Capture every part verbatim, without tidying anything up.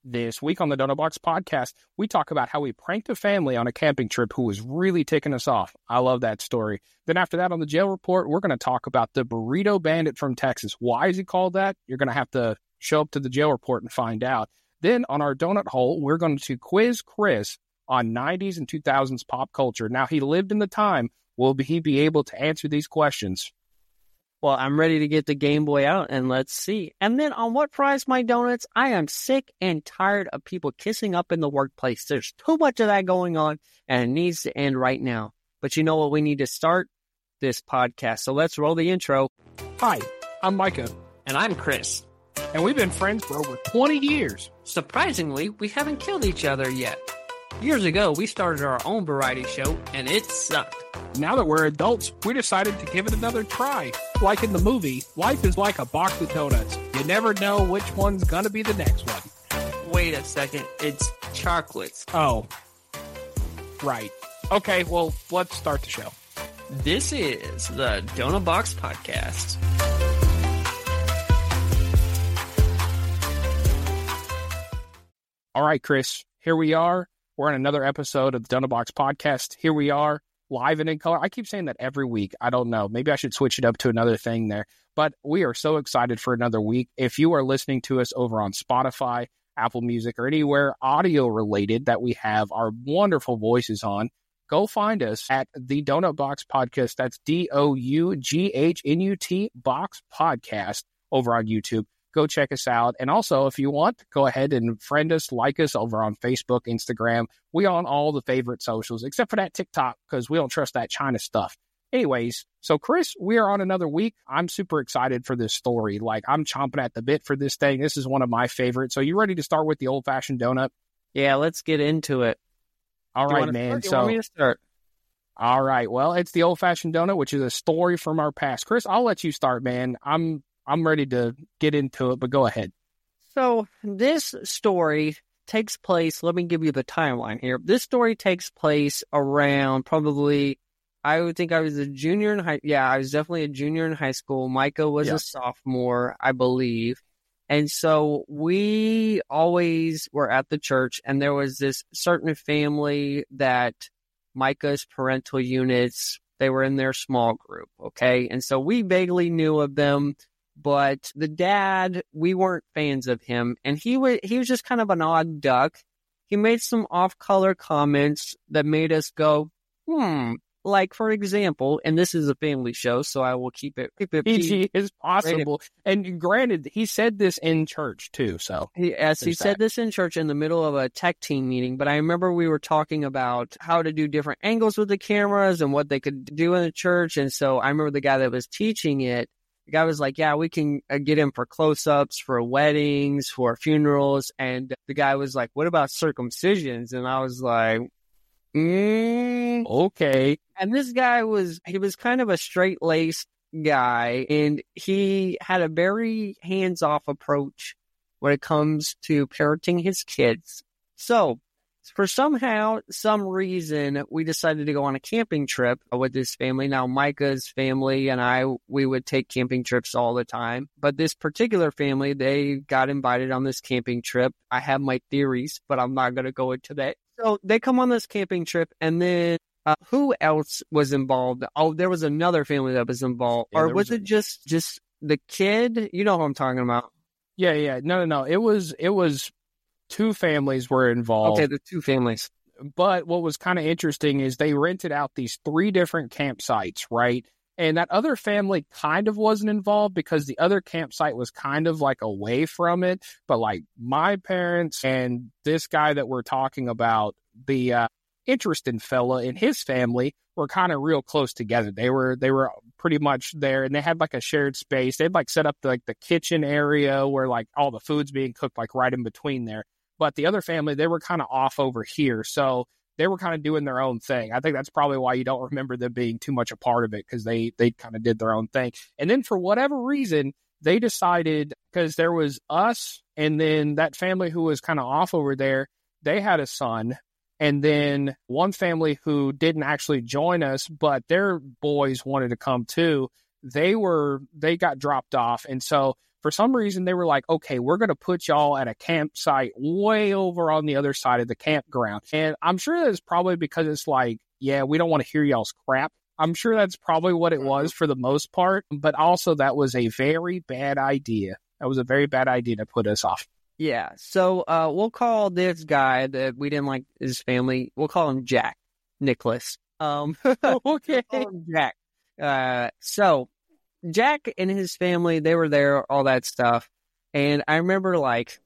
This week on the Donut Box podcast, we talk about how we pranked a family on a camping trip who was really ticking us off. I love that story. Then after that, on the jail report, we're going to talk about the Burrito Bandit from Texas. Why is he called that? You're going to have to show up to the jail report and find out. Then on our donut hole, we're going to quiz Chris on nineties and two thousands pop culture. Now, he lived in the time. Will he be able to answer these questions? Well, I'm ready to get the Game Boy out, and let's see. And then on What Price My Donuts, I am sick and tired of people kissing up in the workplace. There's too much of that going on, and it needs to end right now. But you know what? We need to start this podcast. So let's roll the intro. Hi, I'm Micah. And I'm Chris. And we've been friends for over twenty years. Surprisingly, we haven't killed each other yet. Years ago, we started our own variety show, and it sucked. Now that we're adults, we decided to give it another try. Like in the movie, life is like a box of donuts. You never know which one's gonna be the next one. Wait a second, it's chocolates. Oh, right. Okay, well, let's start the show. This is the Donut Box Podcast. All right, Chris, here we are. We're on another episode of the Donut Box Podcast. Here we are, live and in color. I keep saying that every week. I don't know. Maybe I should switch it up to another thing there. But we are so excited for another week. If you are listening to us over on Spotify, Apple Music, or anywhere audio related that we have our wonderful voices on, go find us at the Donut Box Podcast. That's D O U G H N U T Box Podcast over on YouTube. Go check us out. And also, if you want, go ahead and friend us, like us over on Facebook, Instagram. We on all the favorite socials, except for that TikTok, because we don't trust that China stuff. Anyways, so Chris, we are on another week. I'm super excited for this story. Like, I'm chomping at the bit for this thing. This is one of my favorites. So you ready to start with the old-fashioned donut? Yeah, let's get into it. All right, man. So, want me to start? All right. Well, it's the old-fashioned donut, which is a story from our past. Chris, I'll let you start, man. I'm I'm ready to get into it, but go ahead. So this story takes place, let me give you the timeline here. This story takes place around probably, I would think I was a junior in high, yeah, I was definitely a junior in high school. Micah was yeah. a sophomore, I believe. And so we always were at the church, and there was this certain family that Micah's parental units, they were in their small group, okay? And so we vaguely knew of them. But the dad, we weren't fans of him, and he was he was just kind of an odd duck. He made some off-color comments that made us go, hmm. Like, for example, and this is a family show, so I will keep it keep it P G as possible. And granted, he said this in church too. So he, yes, he that. said this in church in the middle of a tech team meeting. But I remember we were talking about how to do different angles with the cameras and what they could do in the church. And so I remember the guy that was teaching it. The guy was like, yeah, we can get him for close-ups, for weddings, for funerals. And the guy was like, what about circumcisions? And I was like, mm, okay. And this guy was, he was kind of a straight-laced guy. And he had a very hands-off approach when it comes to parenting his kids. So for somehow, some reason, we decided to go on a camping trip with this family. Now, Micah's family and I, we would take camping trips all the time. But this particular family, they got invited on this camping trip. I have my theories, but I'm not going to go into that. So they come on this camping trip, and then uh, who else was involved? Oh, there was another family that was involved. Yeah, or was was it a... just just the kid? You know who I'm talking about. Yeah, yeah. No, no, no. It was, it was... Two families were involved. Okay, the two families. But what was kind of interesting is they rented out these three different campsites, right? And that other family kind of wasn't involved because the other campsite was kind of like away from it. But like my parents and this guy that we're talking about, the uh, interesting fella and his family were kind of real close together. They were they were pretty much there, and they had like a shared space. They'd like set up the, like the kitchen area where like all the food's being cooked like right in between there. But the other family, they were kind of off over here. So they were kind of doing their own thing. I think that's probably why you don't remember them being too much a part of it, because they, they kind of did their own thing. And then for whatever reason, they decided, because there was us and then that family who was kind of off over there, they had a son. And then one family who didn't actually join us, but their boys wanted to come too. They were, they got dropped off. And so for some reason, they were like, okay, we're going to put y'all at a campsite way over on the other side of the campground. And I'm sure that's probably because it's like, yeah, we don't want to hear y'all's crap. I'm sure that's probably what it was for the most part. But also that was a very bad idea. That was a very bad idea to put us off. Yeah. So uh, we'll call this guy that we didn't like his family. We'll call him Jack Nicholas. Um, okay. We'll call him Jack. Uh, so Jack and his family, they were there, all that stuff. And I remember like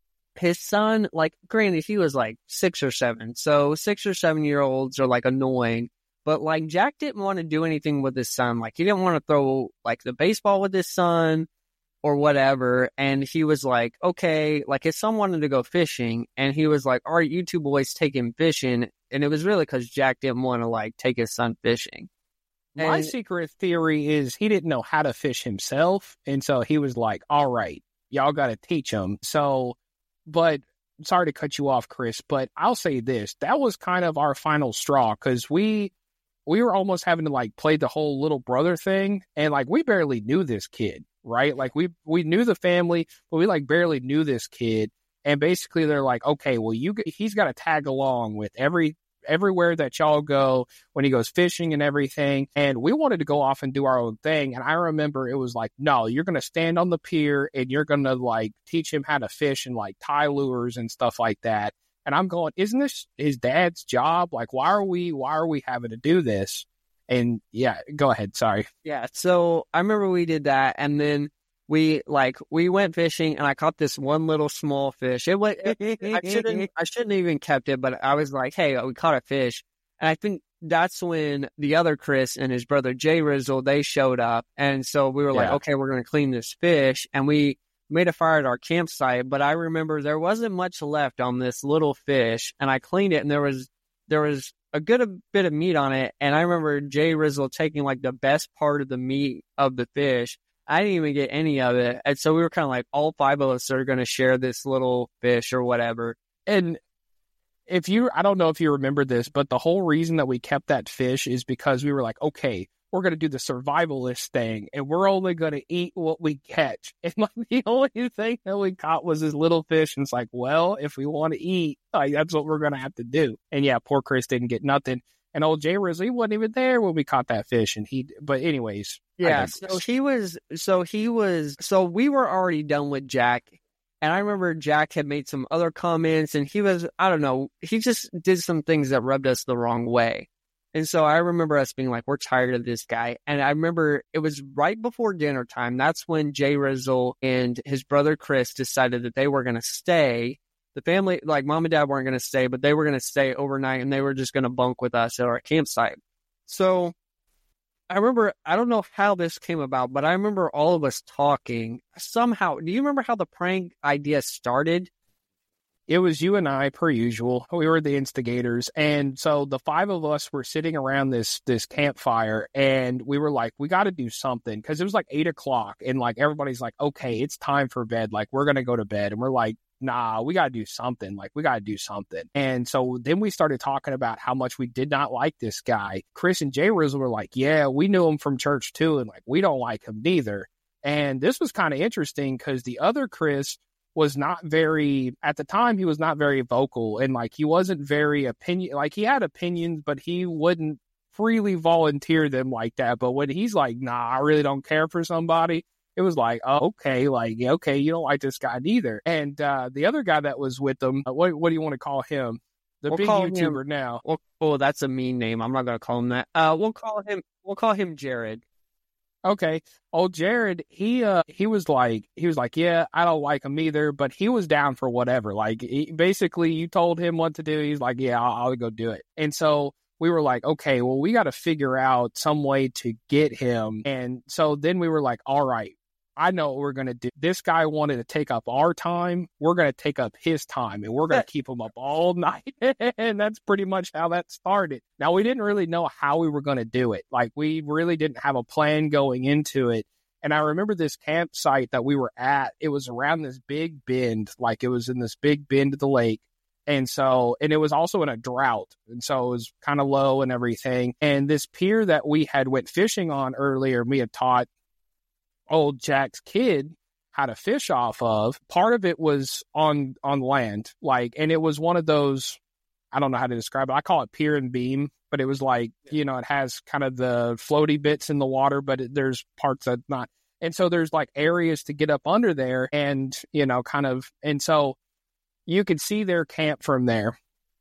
his son, like granted, he was like six or seven. So six or seven year olds are like annoying. But like Jack didn't want to do anything with his son. Like he didn't want to throw like the baseball with his son or whatever. And he was like, okay, like his son wanted to go fishing. And he was like, all right, you two boys take him fishing. And it was really because Jack didn't want to like take his son fishing. My And- secret theory is he didn't know how to fish himself. And so he was like, all right, y'all got to teach him. So, but sorry to cut you off, Chris, but I'll say this. That was kind of our final straw because we, we were almost having to like play the whole little brother thing. And like, we barely knew this kid, right? Like we, we knew the family, but we like barely knew this kid. And basically they're like, okay, well, you, he's got to tag along with every, everywhere that y'all go when he goes fishing and everything. And we wanted to go off and do our own thing. And I remember it was like, no, you're going to stand on the pier and you're going to like teach him how to fish and like tie lures and stuff like that. And I'm going, isn't this his dad's job? Like, why are we, why are we having to do this? And yeah, go ahead. Sorry. Yeah. So I remember we did that. And then we like, we went fishing and I caught this one little small fish. It was, I shouldn't, I shouldn't even kept it, but I was like, hey, we caught a fish. And I think that's when the other Chris and his brother Jay Rizzle, they showed up. And so we were like, Yeah. okay, we're going to clean this fish. And we made a fire at our campsite. But I remember there wasn't much left on this little fish. And I cleaned it and there was, there was a good bit of meat on it. And I remember Jay Rizzle taking like the best part of the meat of the fish. I didn't even get any of it. And so we were kind of like, all five of us are going to share this little fish or whatever. And if you, I don't know if you remember this, but the whole reason that we kept that fish is because we were like, okay, we're going to do the survivalist thing and we're only going to eat what we catch. And like the only thing that we caught was this little fish. And it's like, well, if we want to eat, like that's what we're going to have to do. And yeah, poor Chris didn't get nothing. And old Jay Rizzle, he wasn't even there when we caught that fish. And he, but anyways. Yeah. So he was, so he was, so we were already done with Jack. And I remember Jack had made some other comments and he was, I don't know, he just did some things that rubbed us the wrong way. And so I remember us being like, we're tired of this guy. And I remember it was right before dinner time. That's when Jay Rizzle and his brother Chris decided that they were going to stay. The family, like mom and dad weren't going to stay, but they were going to stay overnight and they were just going to bunk with us at our campsite. So I remember, I don't know how this came about, but I remember all of us talking somehow. Do you remember how the prank idea started? It was you and I, per usual. We were the instigators. And so the five of us were sitting around this this campfire, and we were like, we got to do something. Because it was like eight o'clock, and like everybody's like, okay, it's time for bed. Like, we're going to go to bed. And we're like, nah, we got to do something. Like, we got to do something. And so then we started talking about how much we did not like this guy. Chris and Jay Rizzle were like, yeah, we knew him from church too. And like, we don't like him neither. And this was kind of interesting because the other Chris was not very, at the time, he was not very vocal. And like, he wasn't very opinion, like he had opinions, but he wouldn't freely volunteer them like that. But when he's like, nah, I really don't care for somebody, it was like, oh, okay, like, yeah, okay, you don't like this guy neither. And uh, the other guy that was with them, uh, what what do you want to call him? The We'll big call him- YouTuber now. Well, oh, that's a mean name. I'm not going to call him that. Uh, we'll call him, we'll call him Jared. Okay. Old Jared, he uh he was like he was like, yeah, I don't like him either, but he was down for whatever. Like he, basically you told him what to do. He's like, yeah, I'll, I'll go do it. And so we were like, okay, well, we got to figure out some way to get him. And so then we were like, all right, I know what we're going to do. This guy wanted to take up our time. We're going to take up his time, and we're going to keep him up all night. And that's pretty much how that started. Now, we didn't really know how we were going to do it. Like, we really didn't have a plan going into it. And I remember this campsite that we were at, it was around this big bend, like it was in this big bend of the lake. And so, and it was also in a drought. And so it was kind of low and everything. And this pier that we had went fishing on earlier, we had taught old Jack's kid, how to fish off of. Part of it was on on land, like, and it was one of those, I don't know how to describe it. I call it pier and beam, but it was like, you know, it has kind of the floaty bits in the water, but it, there's parts that not. And so there's like areas to get up under there and, you know, kind of, and so you could see their camp from there.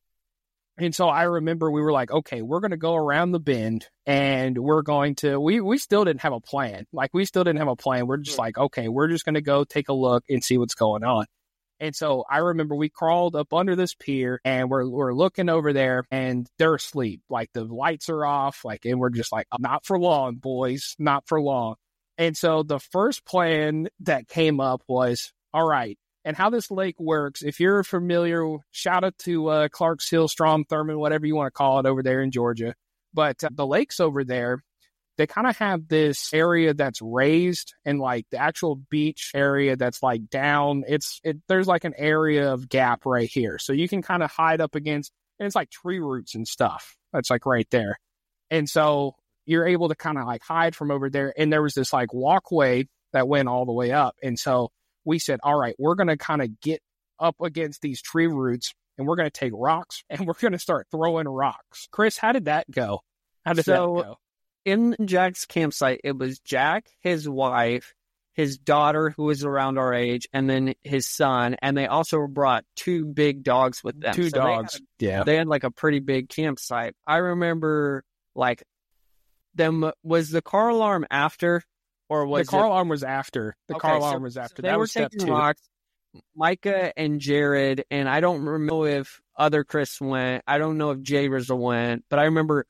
And so I remember we were like, okay, we're going to go around the bend and we're going to, we, we still didn't have a plan. Like we still didn't have a plan. We're just like, okay, we're just going to go take a look and see what's going on. And so I remember we crawled up under this pier and we're, we're looking over there and they're asleep. Like the lights are off, like, and we're just like, not for long, boys, not for long. And so the first plan that came up was, all right, and how this lake works, if you're familiar, shout out to uh, Clarks Hill, Strom Thurmond, whatever you want to call it over there in Georgia. But uh, the lakes over there, they kind of have this area that's raised and like the actual beach area that's like down. It's it, there's like an area of gap right here. So you can kind of hide up against, and it's like tree roots and stuff. That's like right there. And so you're able to kind of like hide from over there. And there was this like walkway that went all the way up. And so we said, all right, we're going to kind of get up against these tree roots and we're going to take rocks and we're going to start throwing rocks. Chris, how did that go? How did so, that go? In Jack's campsite, it was Jack, his wife, his daughter, who was around our age, and then his son. And they also brought two big dogs with them. Two so dogs. They had, yeah. They had like a pretty big campsite. I remember like them. Was the car alarm after? Or was the car it... alarm was after. The okay, car alarm so, was after. So they that were was step taking two. rocks. Micah and Jared, and I don't remember if other Chris went. I don't know if Jay Rizzo went, but I remember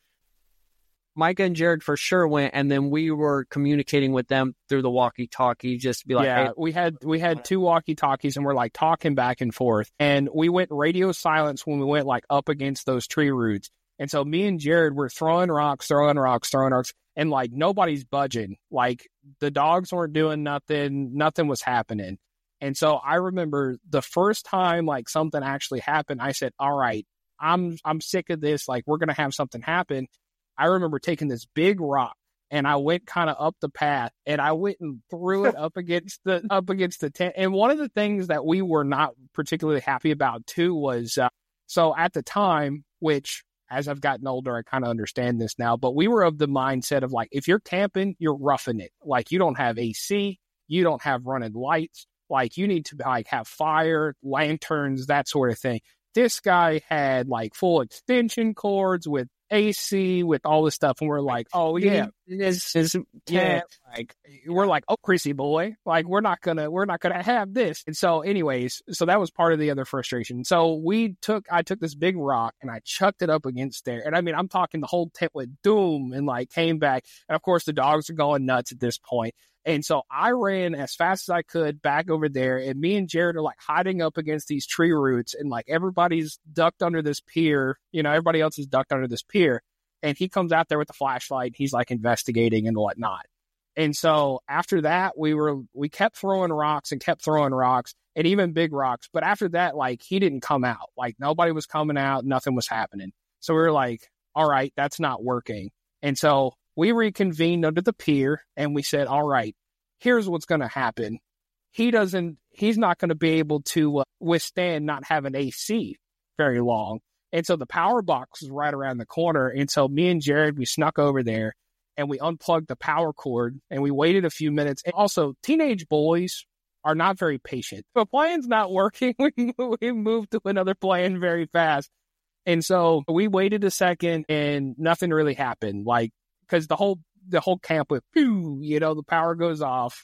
Micah and Jared for sure went, and then we were communicating with them through the walkie-talkie, just to be like, yeah, hey, we had we had two walkie-talkies, and we're like talking back and forth, and we went radio silence when we went like up against those tree roots, and so me and Jared were throwing rocks, throwing rocks, throwing rocks, and like nobody's budging. Like the dogs weren't doing nothing, nothing was happening. And so I remember the first time like something actually happened, I said, all right, I'm I'm sick of this. Like we're going to have something happen. I remember taking this big rock and I went kind of up the path and I went and threw it up against the up against the tent. And one of the things that we were not particularly happy about too was, uh, so at the time, which as I've gotten older, I kind of understand this now, but we were of the mindset of like, if you're camping, you're roughing it. Like you don't have A C, you don't have running lights. Like you need to like have fire, lanterns, that sort of thing. This guy had like full extension cords with A C, with all this stuff, and we're like, oh yeah, this is yeah, like we're like, oh Chrissy boy, like we're not gonna we're not gonna have this. And so, anyways, so that was part of the other frustration. So we took I took this big rock and I chucked it up against there, and I mean I'm talking the whole tent with doom, and like came back, and of course the dogs are going nuts at this point. And so I ran as fast as I could back over there, and me and Jared are like hiding up against these tree roots, and like everybody's ducked under this pier, you know, everybody else is ducked under this pier. And he comes out there with the flashlight. He's like investigating and whatnot. And so after that, we were, we kept throwing rocks and kept throwing rocks and even big rocks. But after that, like he didn't come out, like nobody was coming out. Nothing was happening. So we were like, all right, that's not working. And so we reconvened under the pier and we said, all right, here's what's going to happen. He doesn't, he's not going to be able to uh, withstand not having A C very long. And so the power box was right around the corner. And so me and Jared, we snuck over there and we unplugged the power cord and we waited a few minutes. And also teenage boys are not very patient. If a plan's not working, we, we moved to another plan very fast. And so we waited a second and nothing really happened. Like, cause the whole, the whole camp went, pew, you know, the power goes off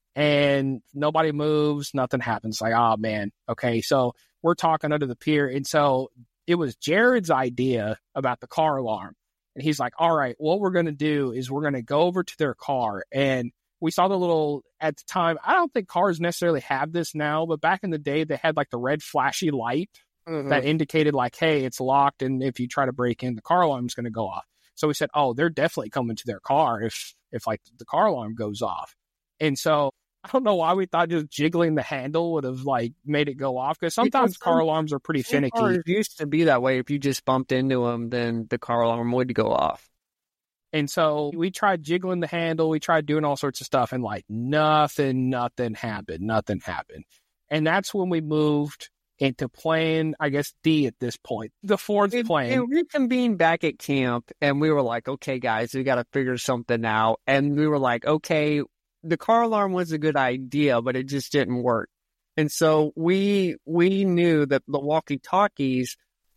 and nobody moves, nothing happens. Like, oh man. Okay. So we're talking under the pier. And so it was Jared's idea about the car alarm. And he's like, all right, what we're going to do is we're going to go over to their car. And we saw the little, at the time, I don't think cars necessarily have this now, but back in the day, they had like the red flashy light mm-hmm. that indicated like, hey, it's locked. And if you try to break in, the car alarm is going to go off. So we said, oh, they're definitely coming to their car if, if like the car alarm goes off. And so I don't know why we thought just jiggling the handle would have like made it go off, because sometimes car alarms are pretty finicky. Cars used to be that way. If you just bumped into them, then the car alarm would go off. And so we tried jiggling the handle. We tried doing all sorts of stuff, and like nothing, nothing happened. Nothing happened. And that's when we moved into playing, I guess, D at this point. The fourth We, plane. we reconvened back at camp, and we were like, okay, guys, we got to figure something out. And we were like, okay, the car alarm was a good idea, but it just didn't work. And so we we knew that the walkie-talkies,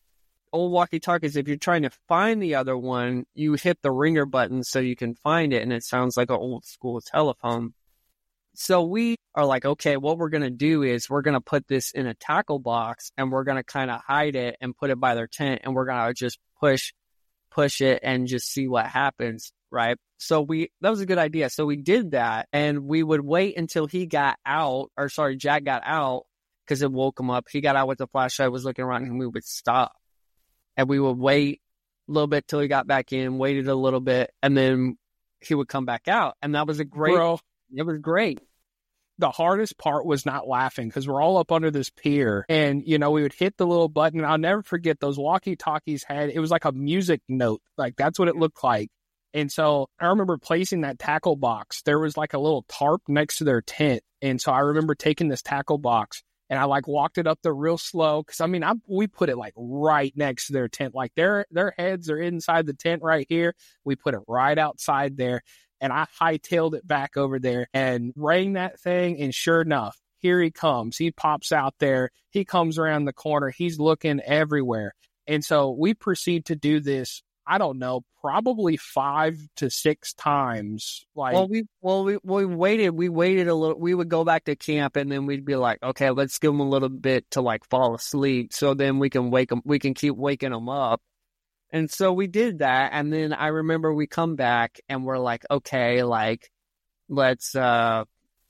old walkie-talkies, if you're trying to find the other one, you hit the ringer button so you can find it, and it sounds like an old school telephone. So we are like, okay, what we're going to do is we're going to put this in a tackle box, and we're going to kind of hide it and put it by their tent, and we're going to just push, push it and just see what happens, right? So we, that was a good idea. So we did that, and we would wait until he got out, or sorry, Jack got out, because it woke him up. He got out with the flashlight, was looking around, and we would stop. And we would wait a little bit till he got back in, waited a little bit, and then he would come back out. And that was a great, Bro, it was great. the hardest part was not laughing because we're all up under this pier, and, you know, we would hit the little button. And I'll never forget those walkie-talkies had, it was like a music note. Like, that's what it looked like. And so I remember placing that tackle box. There was like a little tarp next to their tent. And so I remember taking this tackle box, and I like walked it up there real slow. Cause I mean, I, we put it like right next to their tent. Like their, their heads are inside the tent right here. We put it right outside there, and I hightailed it back over there and rang that thing. And sure enough, here he comes. He pops out there. He comes around the corner. He's looking everywhere. And so we proceed to do this, I don't know, probably five to six times. Like, Well, we well we we waited. We waited a little. We would go back to camp, and then we'd be like, okay, let's give them a little bit to like fall asleep, so then we can wake them. We can keep waking them up. And so we did that. And then I remember we come back, and we're like, okay, like let's uh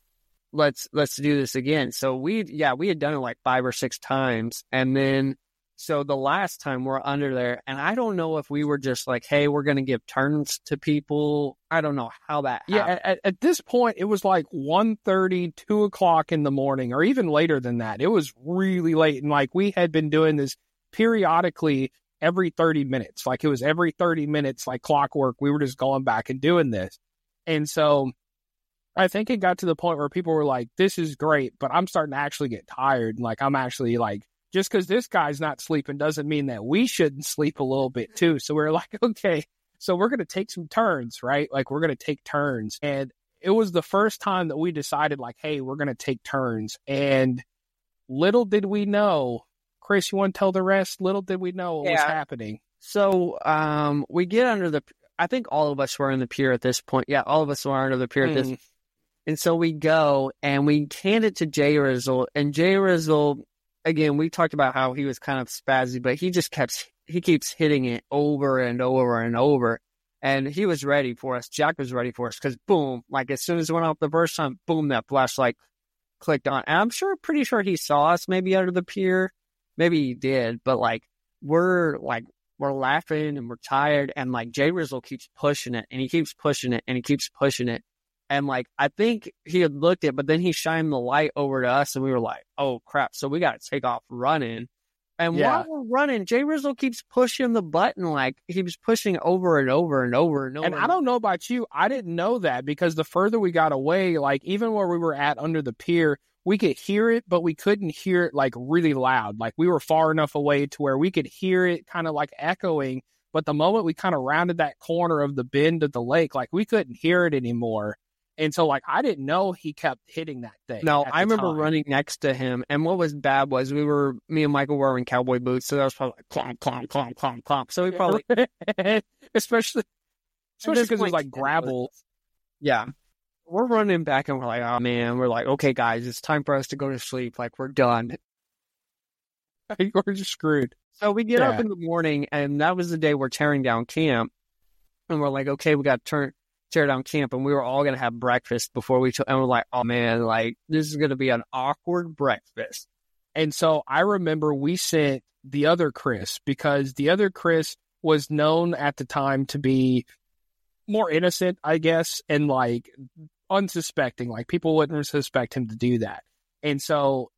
let's let's do this again. So we yeah we had done it like five or six times, and then. So the last time we're under there, and I don't know if we were just like, hey, we're going to give turns to people. I don't know how that yeah, happened. at, at this point, it was like one thirty, two o'clock in the morning, or even later than that. It was really late. And like, we had been doing this periodically every thirty minutes. Like, it was every thirty minutes, like clockwork. We were just going back and doing this. And so I think it got to the point where people were like, this is great, but I'm starting to actually get tired. And like, I'm actually like, just because this guy's not sleeping doesn't mean that we shouldn't sleep a little bit too. So we're like, okay, so we're going to take some turns, right? Like, we're going to take turns. And it was the first time that we decided, like, hey, we're going to take turns. And little did we know, Chris, you want to tell the rest? Little did we know what Yeah. was happening. So um, we get under the, I think all of us were in the pier at this point. Yeah, all of us were under the pier at this Mm. And so we go, and we hand it to Jay Rizzle. And Jay Rizzle, again, we talked about how he was kind of spazzy, but he just kept, he keeps hitting it over and over and over. And he was ready for us. Jack was ready for us because boom, like as soon as it went off the first time, boom, that flashlight clicked on. And I'm sure, pretty sure he saw us maybe under the pier. Maybe he did, but like, we're like, we're laughing and we're tired. And like Jay Rizzle keeps pushing it, and he keeps pushing it, and he keeps pushing it. And like, I think he had looked at it, but then he shined the light over to us, and we were like, oh crap. So we got to take off running. And Yeah. while we're running, Jay Rizzle keeps pushing the button, like he was pushing over and over and over and over. And I don't know about you, I didn't know that, because the further we got away, like even where we were at under the pier, we could hear it, but we couldn't hear it like really loud. Like, we were far enough away to where we could hear it kind of like echoing. But the moment we kind of rounded that corner of the bend of the lake, like we couldn't hear it anymore. And so, like, I didn't know he kept hitting that thing. No, at I the remember time. running next to him, and what was bad was we were, me and Michael were wearing cowboy boots, so that was probably like clomp, clomp, clomp, clomp, clomp. So we probably, especially, especially this because it was point, like gravel. yeah. We're running back, and we're like, oh man, we're like, okay guys, it's time for us to go to sleep. Like, we're done. We're just screwed. So we get up Yeah. in the morning, and that was the day we're tearing down camp, and we're like, okay, we got to turn tear down camp, and we were all gonna have breakfast before we took. And we're like, oh man, like this is gonna be an awkward breakfast. And so I remember we sent the other Chris, because the other Chris was known at the time to be more innocent, I guess, and like unsuspecting. Like, people wouldn't suspect him to do that. And so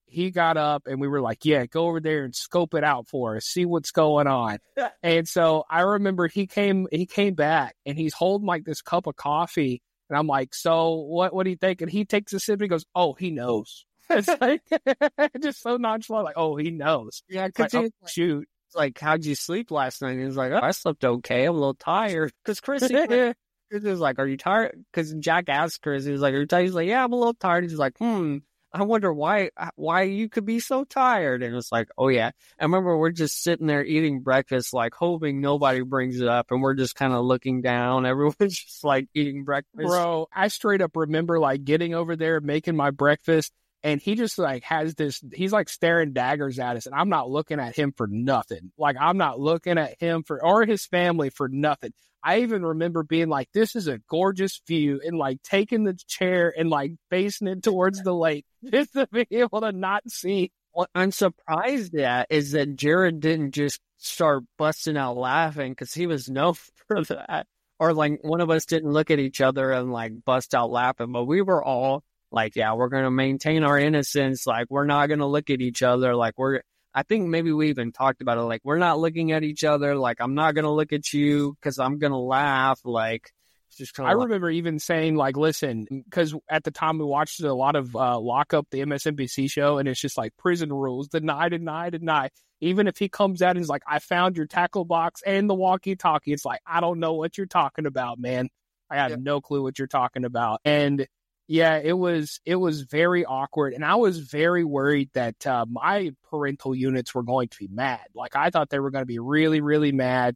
he got up and we were like, yeah, go over there and scope it out for us, see what's going on. And so I remember he came, he came back and he's holding like this cup of coffee. And I'm like, so what, what do you think? And he takes a sip and he goes, oh, he knows. It's like, just so nonchalant, like, oh, he knows. Yeah, because like, oh, shoot. It's like, how'd you sleep last night? And he was like, oh, I slept okay. I'm a little tired. Because Chris, Chris was like, are you tired? Because Jack asked Chris, he was like, are you tired? He's like, yeah, I'm a little tired. He's like, hmm. I wonder why why you could be so tired. And it's like, oh, yeah. I remember we're just sitting there eating breakfast, like hoping nobody brings it up. And we're just kind of looking down. Everyone's just like eating breakfast. Bro, I straight up remember like getting over there, making my breakfast. And he just like has this, he's like staring daggers at us. And I'm not looking at him for nothing. Like I'm not looking at him for, or his family for nothing. I even remember being like, this is a gorgeous view, and like taking the chair and like facing it towards the lake just to be able to not see. What I'm surprised at is that Jared didn't just start busting out laughing, because he was known for that. Or like one of us didn't look at each other and like bust out laughing, but we were all like, yeah, we're going to maintain our innocence. Like, we're not going to look at each other. Like, we're, I think maybe we even talked about it. Like, we're not looking at each other. Like, I'm not going to look at you because I'm going to laugh. Like, it's just kind I of. remember even saying, like, listen, because at the time we watched a lot of uh, Lock Up, the M S N B C show, and it's just like prison rules, deny, deny, deny. Even if he comes out and is like, I found your tackle box and the walkie-talkie, it's like, I don't know what you're talking about, man. I have yeah. no clue what you're talking about. And yeah, it was it was very awkward, and I was very worried that uh, my parental units were going to be mad. Like, I thought they were going to be really, really mad.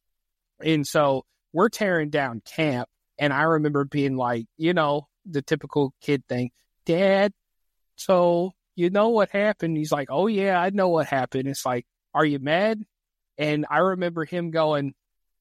And so we're tearing down camp, and I remember being like, you know, the typical kid thing, Dad, so you know what happened? He's like, oh, yeah, I know what happened. It's like, are you mad? And I remember him going,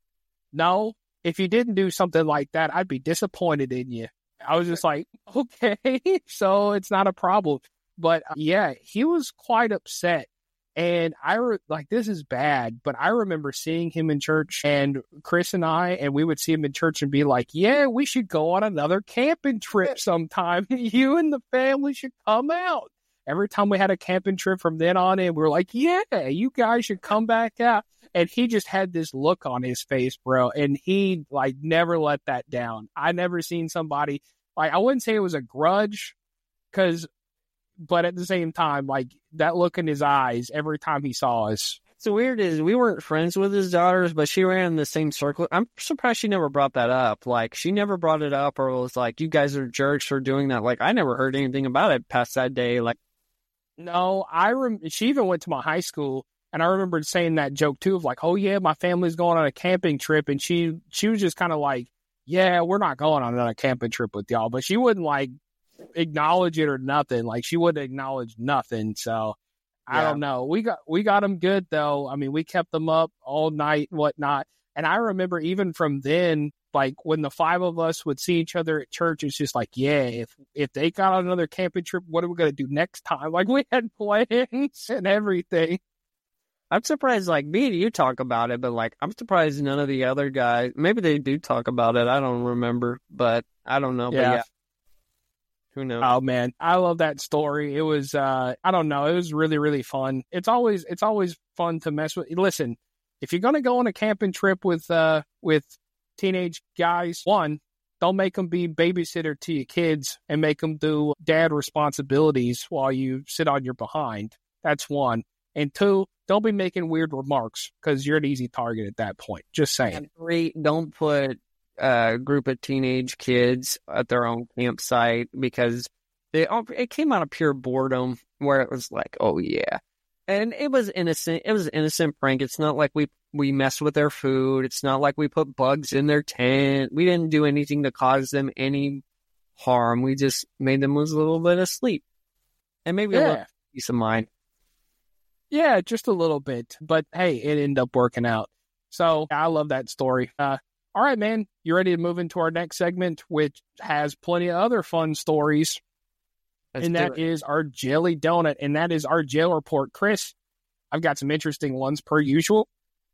no, if you didn't do something like that, I'd be disappointed in you. I was just like, okay, so it's not a problem. But uh, yeah, he was quite upset. And I re- like, this is bad, but I remember seeing him in church, and Chris and I, and we would see him in church and be like, yeah, we should go on another camping trip sometime. You and the family should come out. Every time we had a camping trip from then on in, we were like, yeah, you guys should come back out. And he just had this look on his face, bro. And he like never let that down. I never seen somebody like, I wouldn't say it was a grudge, cause, but at the same time, like that look in his eyes every time he saw us. What's weird is we weren't friends with his daughters, but she ran in the same circle. I'm surprised she never brought that up. Like, she never brought it up, or was like, you guys are jerks for doing that. Like, I never heard anything about it past that day. Like, no, I rem- she even went to my high school. And I remember saying that joke too of like, oh yeah, my family's going on a camping trip. And she, she was just kind of like, yeah, we're not going on a camping trip with y'all. But she wouldn't like acknowledge it or nothing. Like, she wouldn't acknowledge nothing. So I yeah. don't know. We got, we got them good though. I mean, we kept them up all night and whatnot. And I remember even from then, like when the five of us would see each other at church, it's just like, yeah, if, if they got on another camping trip, what are we going to do next time? Like, we had plans and everything. I'm surprised, like, me and you talk about it, but, like, I'm surprised none of the other guys, maybe they do talk about it. I don't remember, but I don't know. Yeah. But yeah. Who knows? Oh, man. I love that story. It was, uh, I don't know. It was really, really fun. It's always, it's always fun to mess with. Listen, if you're going to go on a camping trip with, uh, with teenage guys, one, don't make them be babysitter to your kids and make them do dad responsibilities while you sit on your behind. That's one. And two, don't be making weird remarks, because you're an easy target at that point. Just saying. And three, don't put a group of teenage kids at their own campsite, because they, it came out of pure boredom, where it was like, oh yeah. And it was innocent. It was an innocent prank. It's not like we, we messed with their food. It's not like we put bugs in their tent. We didn't do anything to cause them any harm. We just made them lose a little bit of sleep. And maybe yeah. a little peace of mind. Yeah, just a little bit. But hey, it ended up working out. So I love that story. Uh, all right, man. You ready to move into our next segment, which has plenty of other fun stories? Let's and that it. is our Jelly Donut. And that is our jail report. Chris, I've got some interesting ones per usual.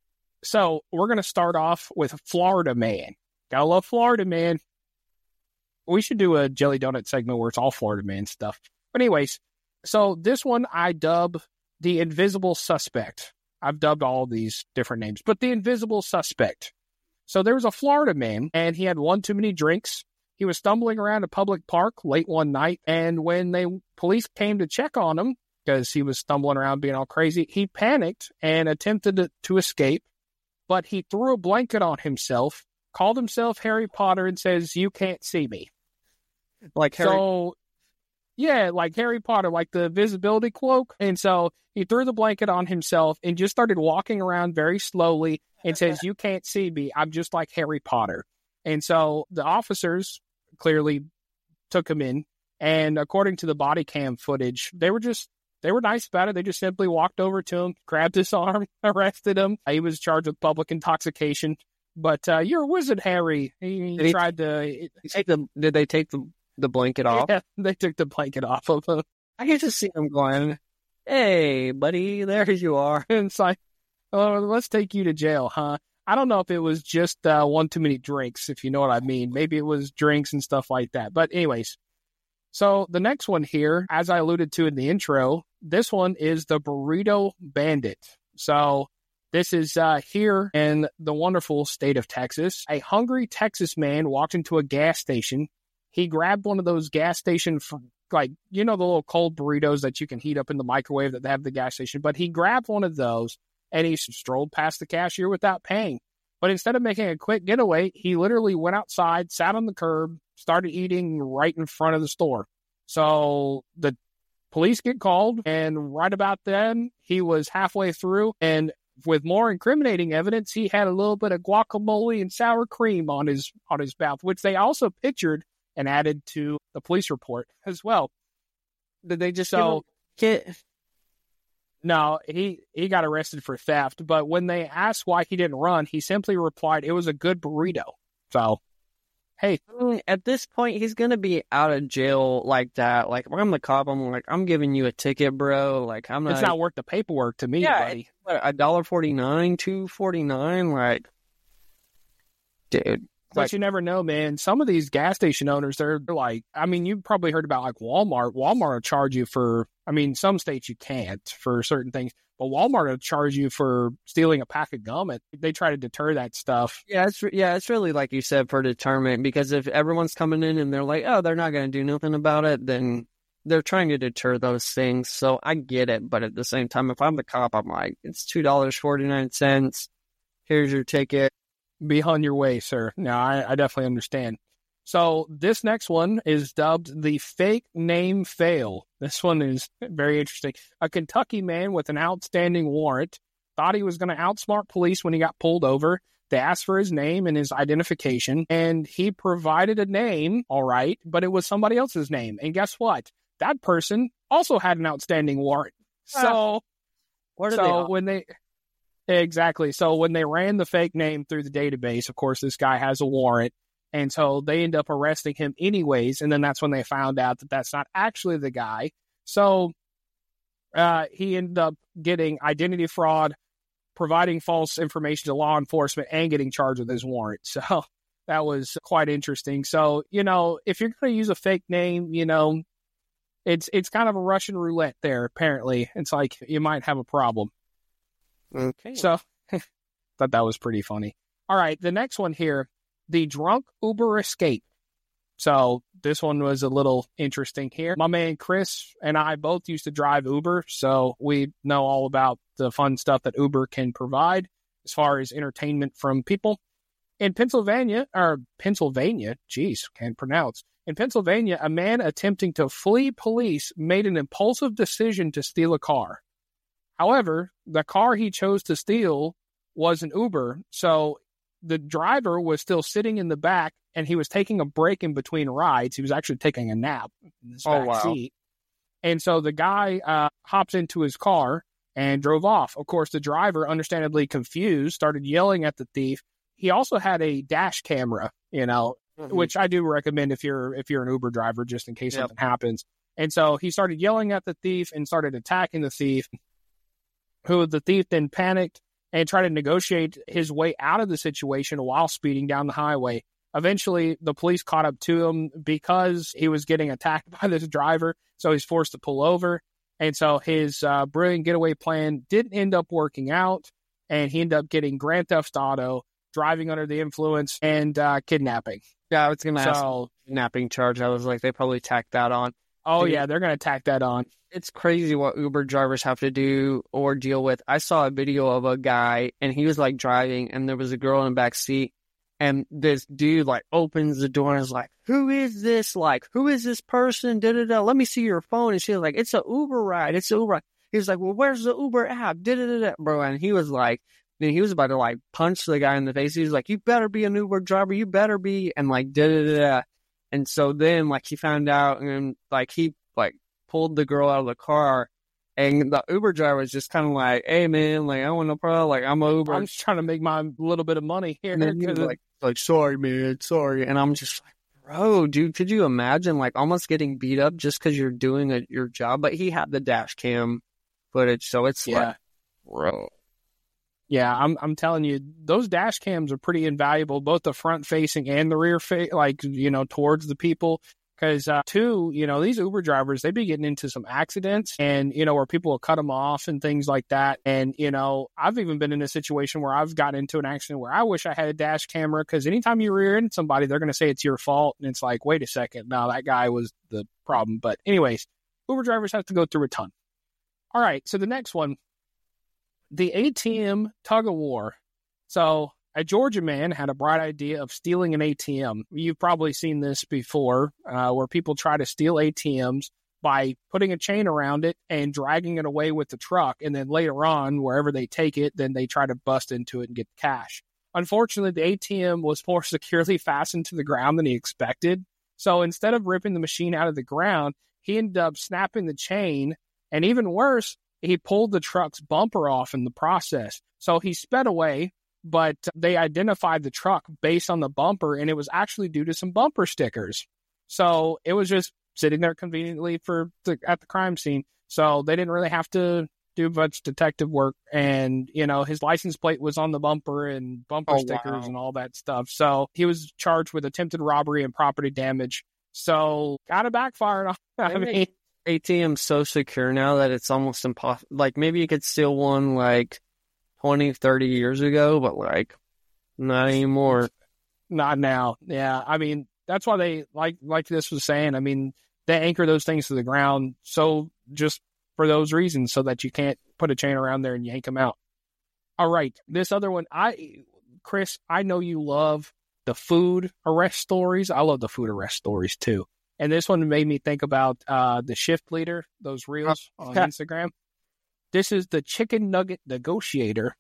So we're going to start off with Florida Man. Gotta love Florida Man. We should do a Jelly Donut segment where it's all Florida Man stuff. But anyways, So this one I dub the invisible suspect. I've dubbed all of these different names, but the invisible suspect. So there was a Florida man, and he had one too many drinks. He was stumbling around a public park late one night, and when they police came to check on him, because he was stumbling around being all crazy, he panicked and attempted to, to escape, but he threw a blanket on himself, called himself Harry Potter, and says, "You can't see me." Like Harry. So, yeah, like Harry Potter, like the visibility cloak. And so he threw the blanket on himself and just started walking around very slowly and says, "You can't see me. I'm just like Harry Potter." And so the officers clearly took him in. And according to the body cam footage, they were just, they were nice about it. They just simply walked over to him, grabbed his arm, arrested him. He was charged with public intoxication. But uh, you're a wizard, Harry. He, he tried to... Take the, did they take the, the blanket off? Yeah, they took the blanket off of him. I get to see him going, "Hey, buddy, there you are." And it's like, "Oh, let's take you to jail, huh?" I don't know if it was just uh, one too many drinks, if you know what I mean. Maybe it was drinks and stuff like that. But anyways, so the next one here, as I alluded to in the intro, this one is the Burrito Bandit. So this is uh, here in the wonderful state of Texas. A hungry Texas man walked into a gas station. He grabbed one of those gas station, like, you know, the little cold burritos that you can heat up in the microwave that they have at the gas station. But he grabbed one of those and he strolled past the cashier without paying. But instead of making a quick getaway, he literally went outside, sat on the curb, started eating right in front of the store. So the police get called, and right about then, he was halfway through, and with more incriminating evidence, he had a little bit of guacamole and sour cream on his on his mouth, which they also pictured and added to the police report as well. Did they just so? Give him, No, he, he got arrested for theft, but when they asked why he didn't run, he simply replied, "It was a good burrito." So, hey. At this point, he's going to be out of jail like that. Like, if I'm the cop, I'm like, "I'm giving you a ticket, bro." Like, I'm not. It's not worth the paperwork to me, yeah, buddy. A dollar forty-nine, two forty-nine, like, dude. But Like, you never know, man. Some of these gas station owners, they're like, I mean, you've probably heard about like Walmart. Walmart will charge you for, I mean, some states you can't for certain things, but Walmart will charge you for stealing a pack of gum. It, they try to deter that stuff. yeah, it's yeah, it's really like you said, for deterrent, because if everyone's coming in and they're like, "Oh, they're not going to do nothing about it," then they're trying to deter those things. So I get it, but at the same time, if I'm the cop, I'm like, it's two dollars and forty-nine cents. Here's your ticket. Be on your way, sir. Now, I, I definitely understand. So this next one is dubbed the fake name fail. This one is very interesting. A Kentucky man with an outstanding warrant thought he was going to outsmart police when he got pulled over. They asked for his name and his identification, and he provided a name, all right, but it was somebody else's name. And guess what? That person also had an outstanding warrant. So, What are so they all- when they... Exactly. So when they ran the fake name through the database, of course, this guy has a warrant. And so they end up arresting him anyways. And then that's when they found out that that's not actually the guy. So uh, he ended up getting identity fraud, providing false information to law enforcement, and getting charged with his warrant. So that was quite interesting. So, you know, if you're going to use a fake name, you know, it's it's kind of a Russian roulette there, apparently. It's like you might have a problem. Okay. So, thought that was pretty funny. All right, the next one here, the drunk Uber escape. So, this one was a little interesting here. My man Chris and I both used to drive Uber, so we know all about the fun stuff that Uber can provide as far as entertainment from people. In Pennsylvania, or Pennsylvania, geez, can't pronounce. In Pennsylvania, a man attempting to flee police made an impulsive decision to steal a car. However, the car he chose to steal was an Uber, so the driver was still sitting in the back, and he was taking a break in between rides. He was actually taking a nap in his Oh, back wow. seat. And so the guy uh, hops into his car and drove off. Of course, the driver, understandably confused, started yelling at the thief. He also had a dash camera, you know, Mhm. which I do recommend if you're if you're an Uber driver, just in case Yep. something happens. And so he started yelling at the thief and started attacking the thief, who the thief then panicked and tried to negotiate his way out of the situation while speeding down the highway. Eventually, the police caught up to him because he was getting attacked by this driver, so he's forced to pull over. And so his uh, brilliant getaway plan didn't end up working out, and he ended up getting Grand Theft Auto, driving under the influence, and uh, kidnapping. Yeah, I was going to ask So, kidnapping charge. I was like, they probably tacked that on. oh, Dude, yeah, they're going to tack that on. It's crazy what Uber drivers have to do or deal with. I saw a video of a guy, and he was like driving, and there was a girl in the back seat, and this dude like opens the door and is like, who is this? Like, who is this person? Da da da. Let me see your phone. And she was like, it's an Uber ride. It's an Uber ride. He was like, well, where's the Uber app? Da da da da. Bro, and he was like, then he was about to like punch the guy in the face. He was like, you better be an Uber driver. You better be. And like, da da da da. And so then like he found out, and like he like pulled the girl out of the car, and the Uber driver was just kind of like, hey man, like I want no problem. Like I'm a Uber. I'm just trying to make my little bit of money here. And then he was like, like, sorry, man, sorry. And I'm just like, bro, dude, could you imagine like almost getting beat up just because you're doing a, your job? But he had the dash cam footage, so it's yeah. like, bro. Yeah, I'm I'm telling you, those dash cams are pretty invaluable, both the front facing and the rear face, like, you know, towards the people. Because, uh, two, you know, these Uber drivers, they be getting into some accidents and, you know, where people will cut them off and things like that. And, you know, I've even been in a situation where I've gotten into an accident where I wish I had a dash camera, because anytime you rear end somebody, they're going to say it's your fault. And it's like, wait a second. No, that guy was the problem. But anyways, Uber drivers have to go through a ton. All right. So the next one, the A T M tug of war. So a Georgia man had a bright idea of stealing an A T M. You've probably seen this before, uh, where people try to steal A T Ms by putting a chain around it and dragging it away with the truck. And then later on, wherever they take it, then they try to bust into it and get cash. Unfortunately, the A T M was more securely fastened to the ground than he expected. So instead of ripping the machine out of the ground, he ended up snapping the chain. And even worse, he pulled the truck's bumper off in the process. So he sped away, but they identified the truck based on the bumper, and it was actually due to some bumper stickers. So it was just sitting there conveniently for the, at the crime scene. So they didn't really have to do much detective work. And, you know, his license plate was on the bumper and bumper Oh, stickers wow. and all that stuff. So he was charged with attempted robbery and property damage. So kind of backfired on. I They mean, make A T M's so secure now that it's almost impossible. Like maybe you could steal one like twenty, thirty years ago, but like not anymore. not now. Yeah. I mean, that's why they, like, like this was saying, I mean, they anchor those things to the ground. So just for those reasons, so that you can't put a chain around there and yank them out. All right. This other one, I, Chris, I know you love the food arrest stories. I love the food arrest stories too. And this one made me think about uh, the shift leader, those reels on Instagram. This is the chicken nugget negotiator.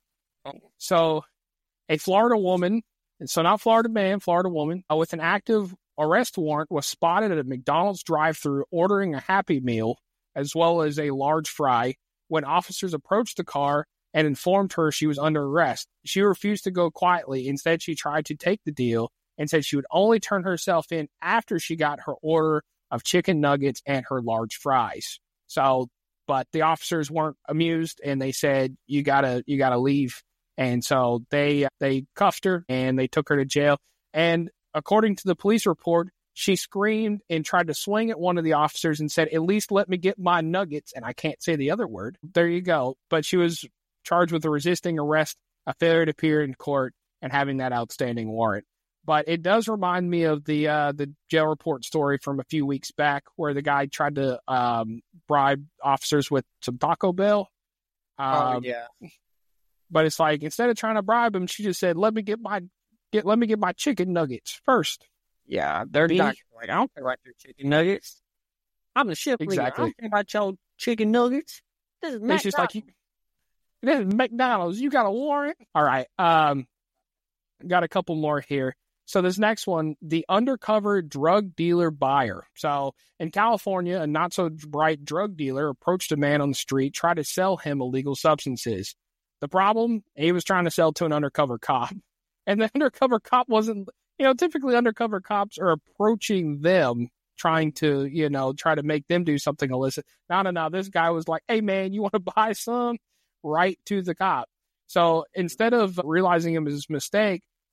So a Florida woman, and so not Florida man, Florida woman, uh, with an active arrest warrant was spotted at a McDonald's drive-thru ordering a Happy Meal as well as a large fry when officers approached the car and informed her she was under arrest. She refused to go quietly. Instead, she tried to take the deal and said she would only turn herself in after she got her order of chicken nuggets and her large fries. So, but the officers weren't amused, and they said, you gotta, you gotta leave. And so they, they cuffed her and they took her to jail. And according to the police report, she screamed and tried to swing at one of the officers and said, at least let me get my nuggets. And I can't say the other word. There you go. But she was charged with a resisting arrest, a failure to appear in court, and having that outstanding warrant. But it does remind me of the uh, the jail report story from a few weeks back where the guy tried to um, bribe officers with some Taco Bell. Um, Oh yeah. But it's like, instead of trying to bribe him, she just said, "Let me get my get let me get my chicken nuggets first." Yeah, they're B. not like, I don't care about your chicken nuggets. I'm the shift leader. I Exactly. don't care about your chicken nuggets. This is It's just like, you, this is McDonald's. You got a warrant? All right. Um, got a couple more here. So this next one, the undercover drug dealer buyer. So in California, a not so bright drug dealer approached a man on the street, tried to sell him illegal substances. The problem, he was trying to sell to an undercover cop. And the undercover cop wasn't, you know, typically undercover cops are approaching them, trying to, you know, try to make them do something illicit. No, no, no. This guy was like, hey, man, you want to buy some? Right to the cop. So instead of realizing it was his mistake,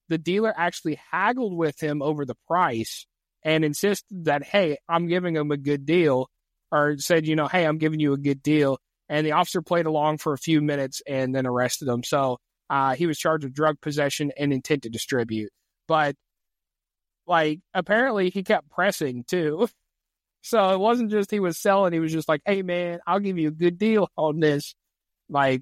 the dealer actually haggled with him over the price and insisted that, hey, I'm giving him a good deal, or said, you know, hey, I'm giving you a good deal. And the officer played along for a few minutes and then arrested him. So uh, he was charged with drug possession and intent to distribute. But, like, apparently he kept pressing, too. So it wasn't just he was selling. He was just like, hey, man, I'll give you a good deal on this. Like,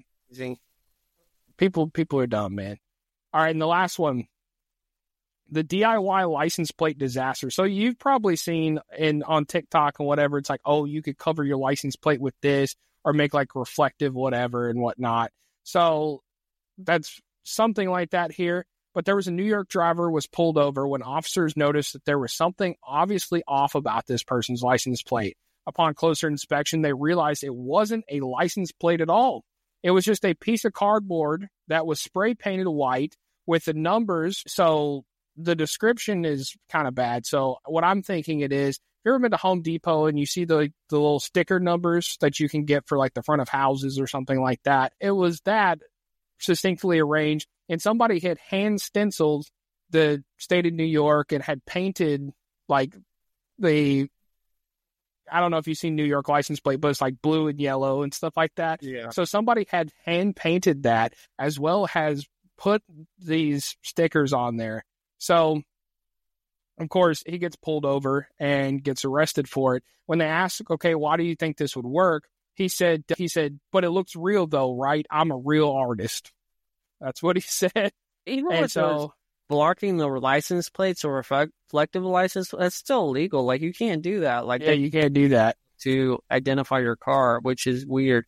people, people are dumb, man. All right, and the last one, the D I Y license plate disaster. So you've probably seen in on TikTok and whatever, it's like, oh, you could cover your license plate with this or make like reflective whatever and whatnot. So that's something like that here. But there was a New York driver was pulled over when officers noticed that there was something obviously off about this person's license plate. Upon closer inspection, they realized it wasn't a license plate at all. It was just a piece of cardboard that was spray painted white with the numbers. So the description is kind of bad. So what I'm thinking it is, if you ever been to Home Depot and you see the, the little sticker numbers that you can get for like the front of houses or something like that, it was that succinctly arranged. And somebody had hand stenciled the state of New York and had painted like the, I don't know if you've seen New York license plate, but it's like blue and yellow and stuff like that. Yeah. So somebody had hand painted that as well as put these stickers on there. So, of course, he gets pulled over and gets arrested for it. When they ask, okay, why do you think this would work? He said, he said, but it looks real though, right? I'm a real artist. That's what he said. Even and with so, those blocking the license plates or reflective license, that's still illegal. Like, you can't do that. Like, yeah, you can't do that to identify your car, which is weird.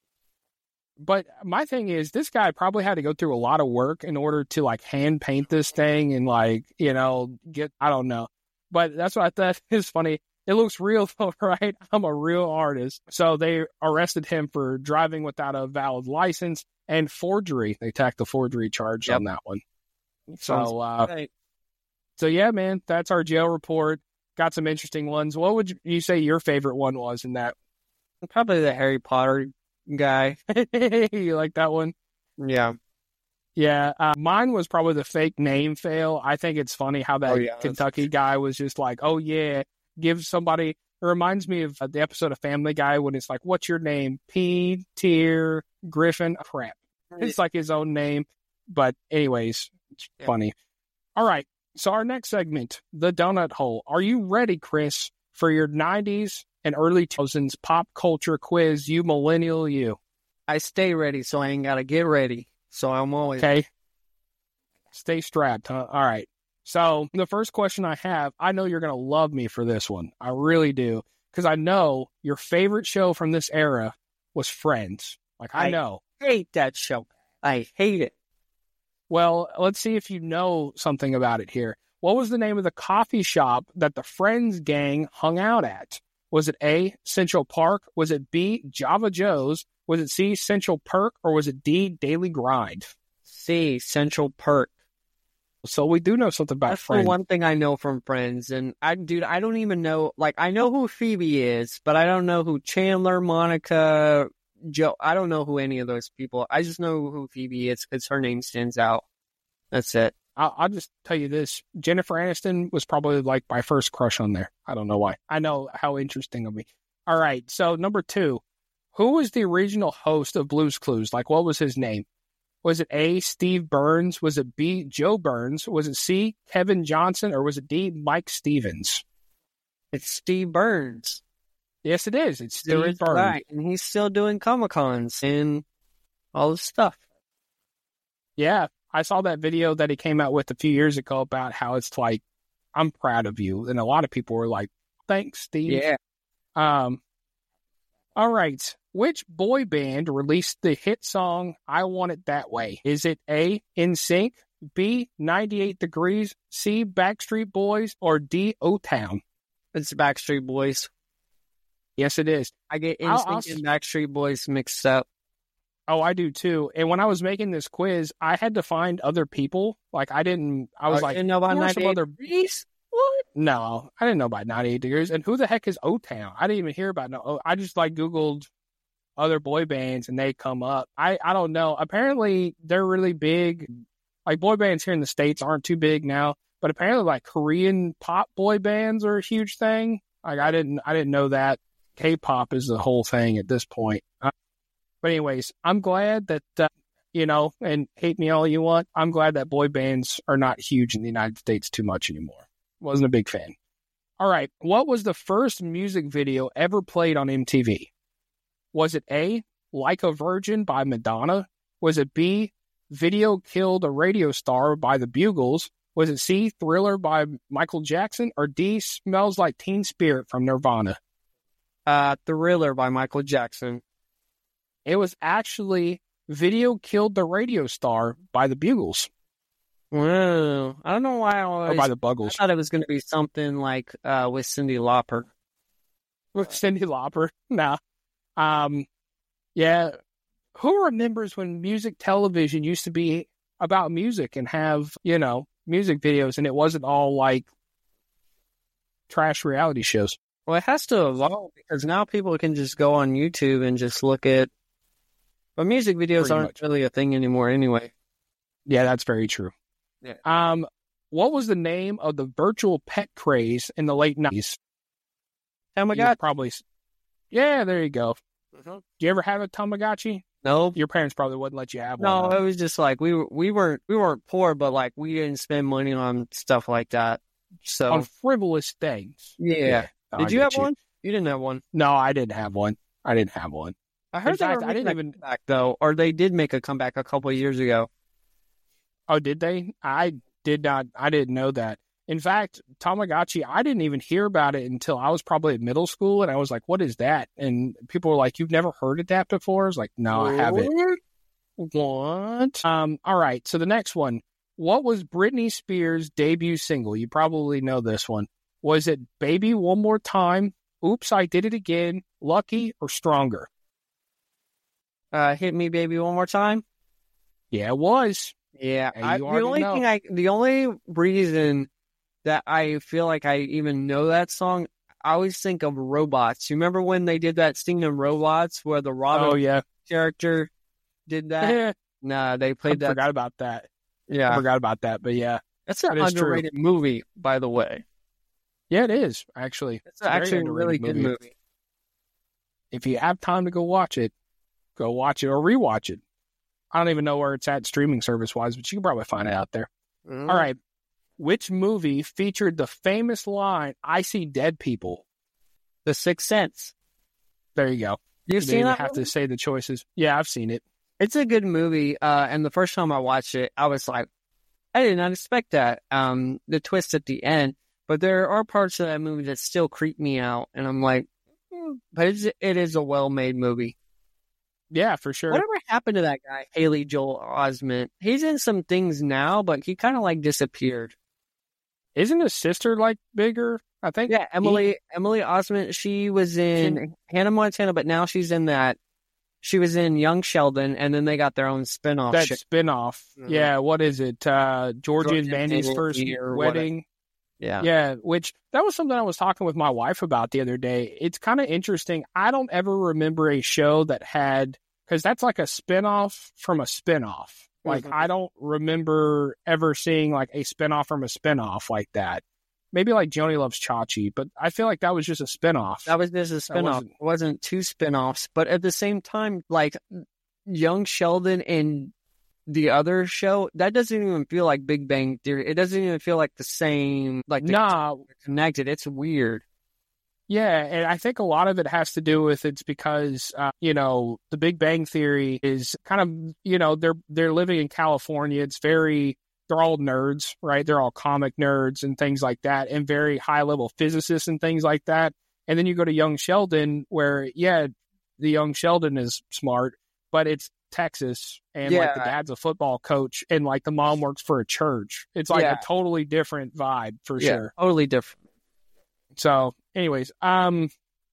But my thing is, this guy probably had to go through a lot of work in order to like hand paint this thing and like, you know, get, I don't know. But that's what I thought is funny. It looks real though, right? I'm a real artist. So they arrested him for driving without a valid license and forgery. They tacked the forgery charge yep. on that one. So, uh, right. so yeah, man, that's our jail report. Got some interesting ones. What would you say your favorite one was in that? Probably the Harry Potter guy. You like that one? Yeah. Yeah. Uh, mine was probably the fake name fail. I think it's funny how that oh, yeah, Kentucky guy was just like, oh, yeah, give somebody. It reminds me of the episode of Family Guy when it's like, what's your name? P. Tier Griffin. Crap. It's like his own name. But anyways, it's yeah. funny. All right. So our next segment, the donut hole. Are you ready, Chris, for your nineties and early two thousands pop culture quiz, you millennial you? I stay ready, so I ain't got to get ready. So I'm always... Okay. Stay strapped, huh? All right. So the first question I have, I know you're going to love me for this one. I really do. Because I know your favorite show from this era was Friends. Like, I, I know. I hate that show. I hate it. Well, let's see if you know something about it here. What was the name of the coffee shop that the Friends gang hung out at? Was it A, Central Park? Was it B, Java Joe's? Was it C, Central Perk? Or was it D, Daily Grind? C, Central Perk. So we do know something about That's Friends. the one thing I know from Friends. And, I, dude, I don't even know, like, I know who Phoebe is, but I don't know who Chandler, Monica, Joe, I don't know who any of those people, I just know who Phoebe is because her name stands out. That's it. I'll, I'll just tell you this. Jennifer Aniston was probably like my first crush on there. I don't know why. I know how interesting of me. All right. So number two, who was the original host of Blue's Clues? Like, what was his name? Was it A, Steve Burns? Was it B, Joe Burns? Was it C, Kevin Johnson? Or was it D, Mike Stevens? It's Steve Burns. Yes, it is. It's Steve Burns. Right. And he's still doing Comic-Cons and all this stuff. Yeah. I saw that video that he came out with a few years ago about how it's like, I'm proud of you. And a lot of people were like, thanks, Steve. Yeah. Um. All right. Which boy band released the hit song, I Want It That Way? Is it A, N Sync, B, ninety-eight Degrees, C, Backstreet Boys, or D, O-Town? It's Backstreet Boys. Yes, it is. I get N Sync and Backstreet Boys mixed up. Oh, I do too. And when I was making this quiz, I had to find other people. Like, I didn't, I was oh, like, you didn't know about ninety-eight other... Degrees? What? No, I didn't know about ninety-eight Degrees. And who the heck is O-Town? I didn't even hear about no. I just like Googled other boy bands and they come up. I, I don't know. Apparently, they're really big like boy bands here in the States aren't too big now, but apparently like Korean pop boy bands are a huge thing. Like I didn't, I didn't know that. K-pop is the whole thing at this point. Uh, but anyways, I'm glad that, uh, you know, and hate me all you want, I'm glad that boy bands are not huge in the United States too much anymore. Wasn't a big fan. All right. What was the first music video ever played on M T V? Was it A, Like a Virgin by Madonna? Was it B, Video Killed a Radio Star by the Bugles? Was it C, Thriller by Michael Jackson? Or D, Smells Like Teen Spirit from Nirvana? Uh, Thriller by Michael Jackson. It was actually Video Killed the Radio Star by the Bugles. Wow. I don't know why I always... Or by the Buggles. I thought it was going to be something like uh, with Cyndi Lauper. With Cyndi Lauper? Nah. Um, yeah. Who remembers when music television used to be about music and have, you know, music videos, and it wasn't all like trash reality shows? Well, it has to evolve because now people can just go on YouTube and just look at. But music videos Pretty aren't much. really a thing anymore anyway. Yeah, that's very true. Yeah. Um, what was the name of the virtual pet craze in the late nineties? Tamagotchi. Probably. Yeah, there you go. Uh-huh. Do you ever have a Tamagotchi? No, Your parents probably wouldn't let you have no, one. it was just like we were, we weren't we weren't poor, but like we didn't spend money on stuff like that. So On frivolous things. yeah. No, Did I you get have one? You didn't have one. No, I didn't have one. I didn't have one. I heard In they fact, were I didn't making a even- comeback though, or they did make a comeback a couple of years ago. Oh, did they? I did not. I didn't know that. In fact, Tamagotchi, I didn't even hear about it until I was probably in middle school, and I was like, what is that? And people were like, you've never heard of that before? I was like, no, I haven't. What? Um, all right, so the next one. What was Britney Spears' debut single? You probably know this one. Was it Baby One More Time, Oops, I Did It Again, Lucky, or Stronger? Uh, hit me, baby, one more time. Yeah, it was. Yeah, And I, you the already only know. thing I, the only reason that I feel like I even know that song, I always think of Robots. You remember when they did that Singing Robots, where the Robin Oh, yeah. character did that? Nah, they I played that. forgot about that. I Yeah, forgot about that, but yeah. that's an that is true. underrated movie, by the way. Yeah, it is, actually. It's a very actually a really underrated good movie. movie. If you have time to go watch it, go watch it or rewatch it. I don't even know where it's at streaming service-wise, but you can probably find it out there. Mm. All right. Which movie featured the famous line, I see dead people? The Sixth Sense. There you go. You've You seen didn't even that? have movie? to say the choices. Yeah, I've seen it. It's a good movie. Uh, and the first time I watched it, I was like, I did not expect that. Um, the twist at the end. But there are parts of that movie that still creep me out. And I'm like, hmm, but it's, it is a well-made movie. Yeah, for sure. Whatever happened to that guy, Haley Joel Osment? He's in some things now, but he kind of like disappeared. Isn't his sister, like, bigger? I think. Yeah, Emily Emily Osment, she was in Hannah Montana, but now she's in that. She was in Young Sheldon, and then they got their own spinoff. That show. spinoff. Mhm. Yeah, what is it? Uh, Georgia Georgia and Mandy's and first Mandy or wedding. Yeah. Yeah, which that was something I was talking with my wife about the other day. It's kind of interesting. I don't ever remember a show that had, because that's like a spinoff from a spinoff. Like, Mhm. I don't remember ever seeing like a spinoff from a spinoff like that. Maybe like Joni Loves Chachi, but I feel like that was just a spinoff. That was just a spinoff. wasn't- It wasn't two spinoffs, but at the same time, like Young Sheldon and the other show, that doesn't even feel like Big Bang Theory. It doesn't even feel like the same, like they're Nah, connected. It's weird. yeah, and I think a lot of it has to do with it's because uh, you know, the Big Bang Theory is kind of, you know, they're they're living in California. It's very they're all nerds, right? They're all comic nerds and things like that, and very high level physicists and things like that. And then you go to Young Sheldon, where yeah, the Young Sheldon is smart, but it's Texas, and like the Yeah. dad's a football coach, and like the mom works for a church. It's like Yeah. a totally different vibe for Yeah, sure. totally different. So, anyways, um,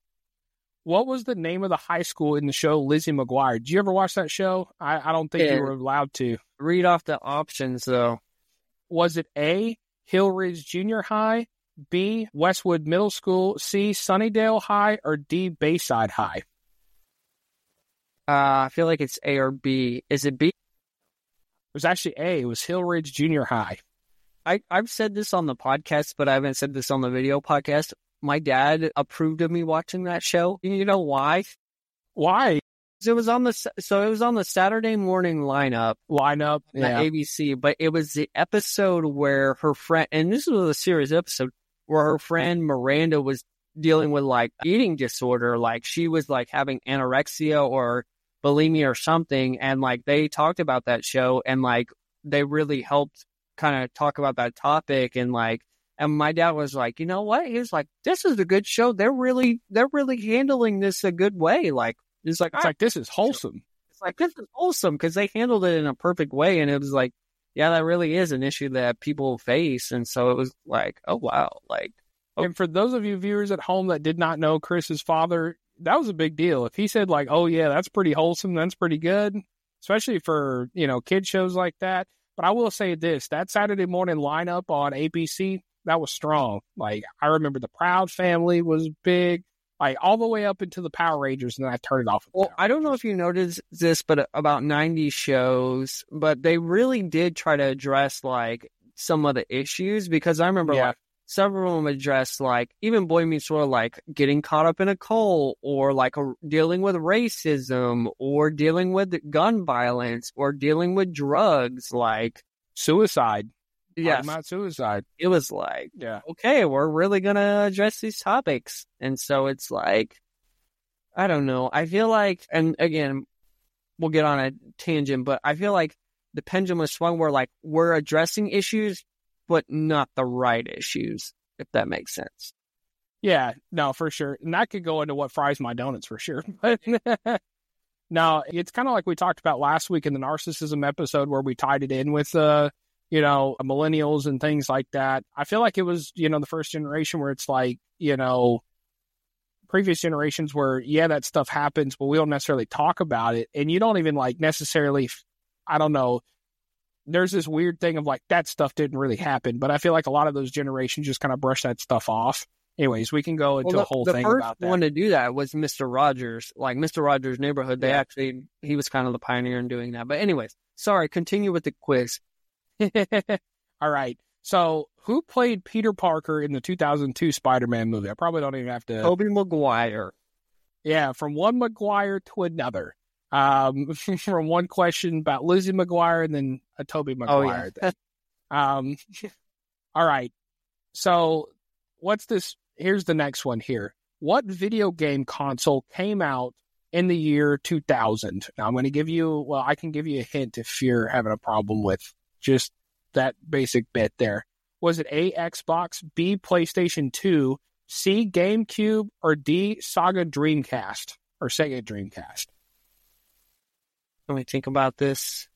what was the name of the high school in the show Lizzie McGuire? Did you ever watch that show? I, I don't think Yeah. you were allowed to. Read off the options though. Was it A, Hill Ridge Junior High, B, Westwood Middle School, C, Sunnydale High, or D, Bayside High? Uh, I feel like it's A or B. Is it B? was actually A. It was Hill Ridge Junior High. I, I've said this on the podcast, but I haven't said this on the video podcast. My dad approved of me watching that show. You know why? Why? It was on the so it was on the Saturday morning lineup lineup at yeah. A B C, but it was the episode where her friend, and this was a serious episode where her friend Miranda was dealing with like eating disorder, like she was like having anorexia or bulimia or something, and like they talked about that show, and like they really helped kind of talk about that topic, and like. And my dad was like, you know what? He was like, this is a good show. They're really, they're really handling this a good way. Like, it's like, it's like, this is wholesome. It's like, this is wholesome because they handled it in a perfect way. And it was like, yeah, that really is an issue that people face. And so it was like, oh, wow. Like, okay. And for those of you viewers at home that did not know Chris's father, that was a big deal. If he said like, oh yeah, that's pretty wholesome, that's pretty good, especially for, you know, kid shows like that. But I will say this, that Saturday morning lineup on A B C, that was strong. Like, I remember the Proud Family was big, like all the way up into the Power Rangers, and then I turned it off. Well, I don't know if you noticed this, but about nineties shows, but they really did try to address like some of the issues, because I remember yeah. like several of them addressed like even Boy Meets World, like getting caught up in a cult, or like a, dealing with racism, or dealing with gun violence, or dealing with drugs, like suicide. Yeah, about suicide. It was like, yeah, okay, we're really gonna address these topics, and so it's like, I don't know. I feel like, and again, we'll get on a tangent, but I feel like the pendulum has swung where like we're addressing issues, but not the right issues, if that makes sense. Yeah, no, for sure, and that could go into what fries my donuts for sure. But no, it's kind of like we talked about last week in the narcissism episode where we tied it in with uh. you know, millennials and things like that. I feel like it was, you know, the first generation where it's like, you know, previous generations where, yeah, that stuff happens, but we don't necessarily talk about it. And you don't even like necessarily, I don't know, there's this weird thing of like, that stuff didn't really happen. But I feel like a lot of those generations just kind of brush that stuff off. Anyways, we can go into well, the, a whole the thing about that. The first one to do that was Mister Rogers. Like Mister Rogers' Neighborhood, they yeah. actually, he was kind of the pioneer in doing that. But anyways, sorry, continue with the quiz. All right. So, who played Peter Parker in the two thousand two Spider-Man movie? I probably don't even have to. Tobey Maguire. Yeah, from one Maguire to another. Um, from one question about Lizzie McGuire and then a Tobey Maguire. Oh, yeah. um, all right. So, what's this? Here's the next one here. What video game console came out in the year two thousand? Now, I'm going to give you, well, I can give you a hint if you're having a problem with just that basic bit there. Was it A, Xbox, B, PlayStation two, C, GameCube, or D, Sega Dreamcast, or Sega Dreamcast? Let me think about this.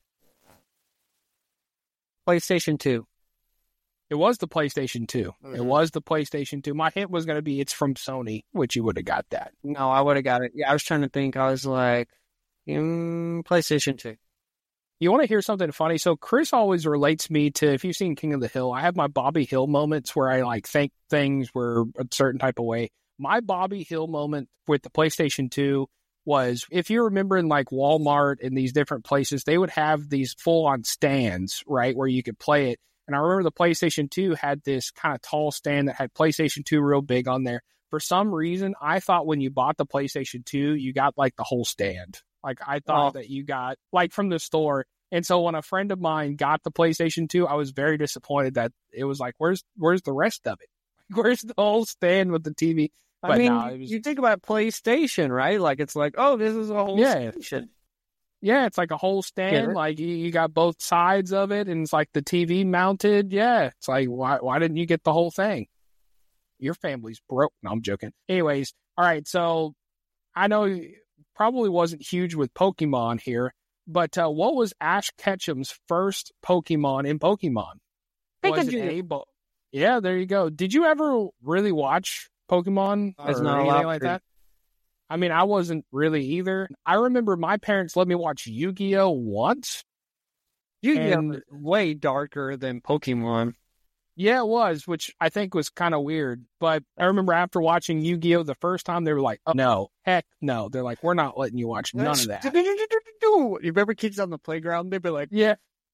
PlayStation two. It was the PlayStation two. Mm-hmm. It was the PlayStation two. My hint was going to be it's from Sony, which you would have got that. No, I would have got it. Yeah, I was trying to think. I was like, mm, PlayStation two. You want to hear something funny? So Chris always relates me to, if you've seen King of the Hill, I have my Bobby Hill moments where I like think things were a certain type of way. My Bobby Hill moment with the PlayStation two was, if you remember in like Walmart and these different places, they would have these full on stands, right, where you could play it. And I remember the PlayStation two had this kind of tall stand that had PlayStation two real big on there. For some reason, I thought when you bought the PlayStation two, you got like the whole stand. Like, I thought oh. that you got, like, from the store. And so when a friend of mine got the PlayStation two, I was very disappointed that it was like, where's where's the rest of it? Where's the whole stand with the T V? But I mean, no, it was... you think about PlayStation, right? Like, it's like, oh, this is a whole yeah. station. Yeah, it's like a whole stand. Yeah. Like, you, you got both sides of it, and it's like the T V mounted. Yeah, it's like, why why didn't you get the whole thing? Your family's broke. No, I'm joking. Anyways, all right, so I know probably wasn't huge with Pokemon here, but uh, what was Ash Ketchum's first Pokemon in Pokemon? Was it a bo- yeah, there you go. Did you ever really watch Pokemon or not anything like that? I mean, I wasn't really either. I remember my parents let me watch Yu-Gi-Oh! Once. Yu-Gi-Oh! Was way darker than Pokemon. Yeah, it was, which I think was kind of weird. But I remember after watching Yu-Gi-Oh! The first time, they were like, oh, no, heck no. They're like, we're not letting you watch none of that. You remember kids on the playground? They'd be like, yeah,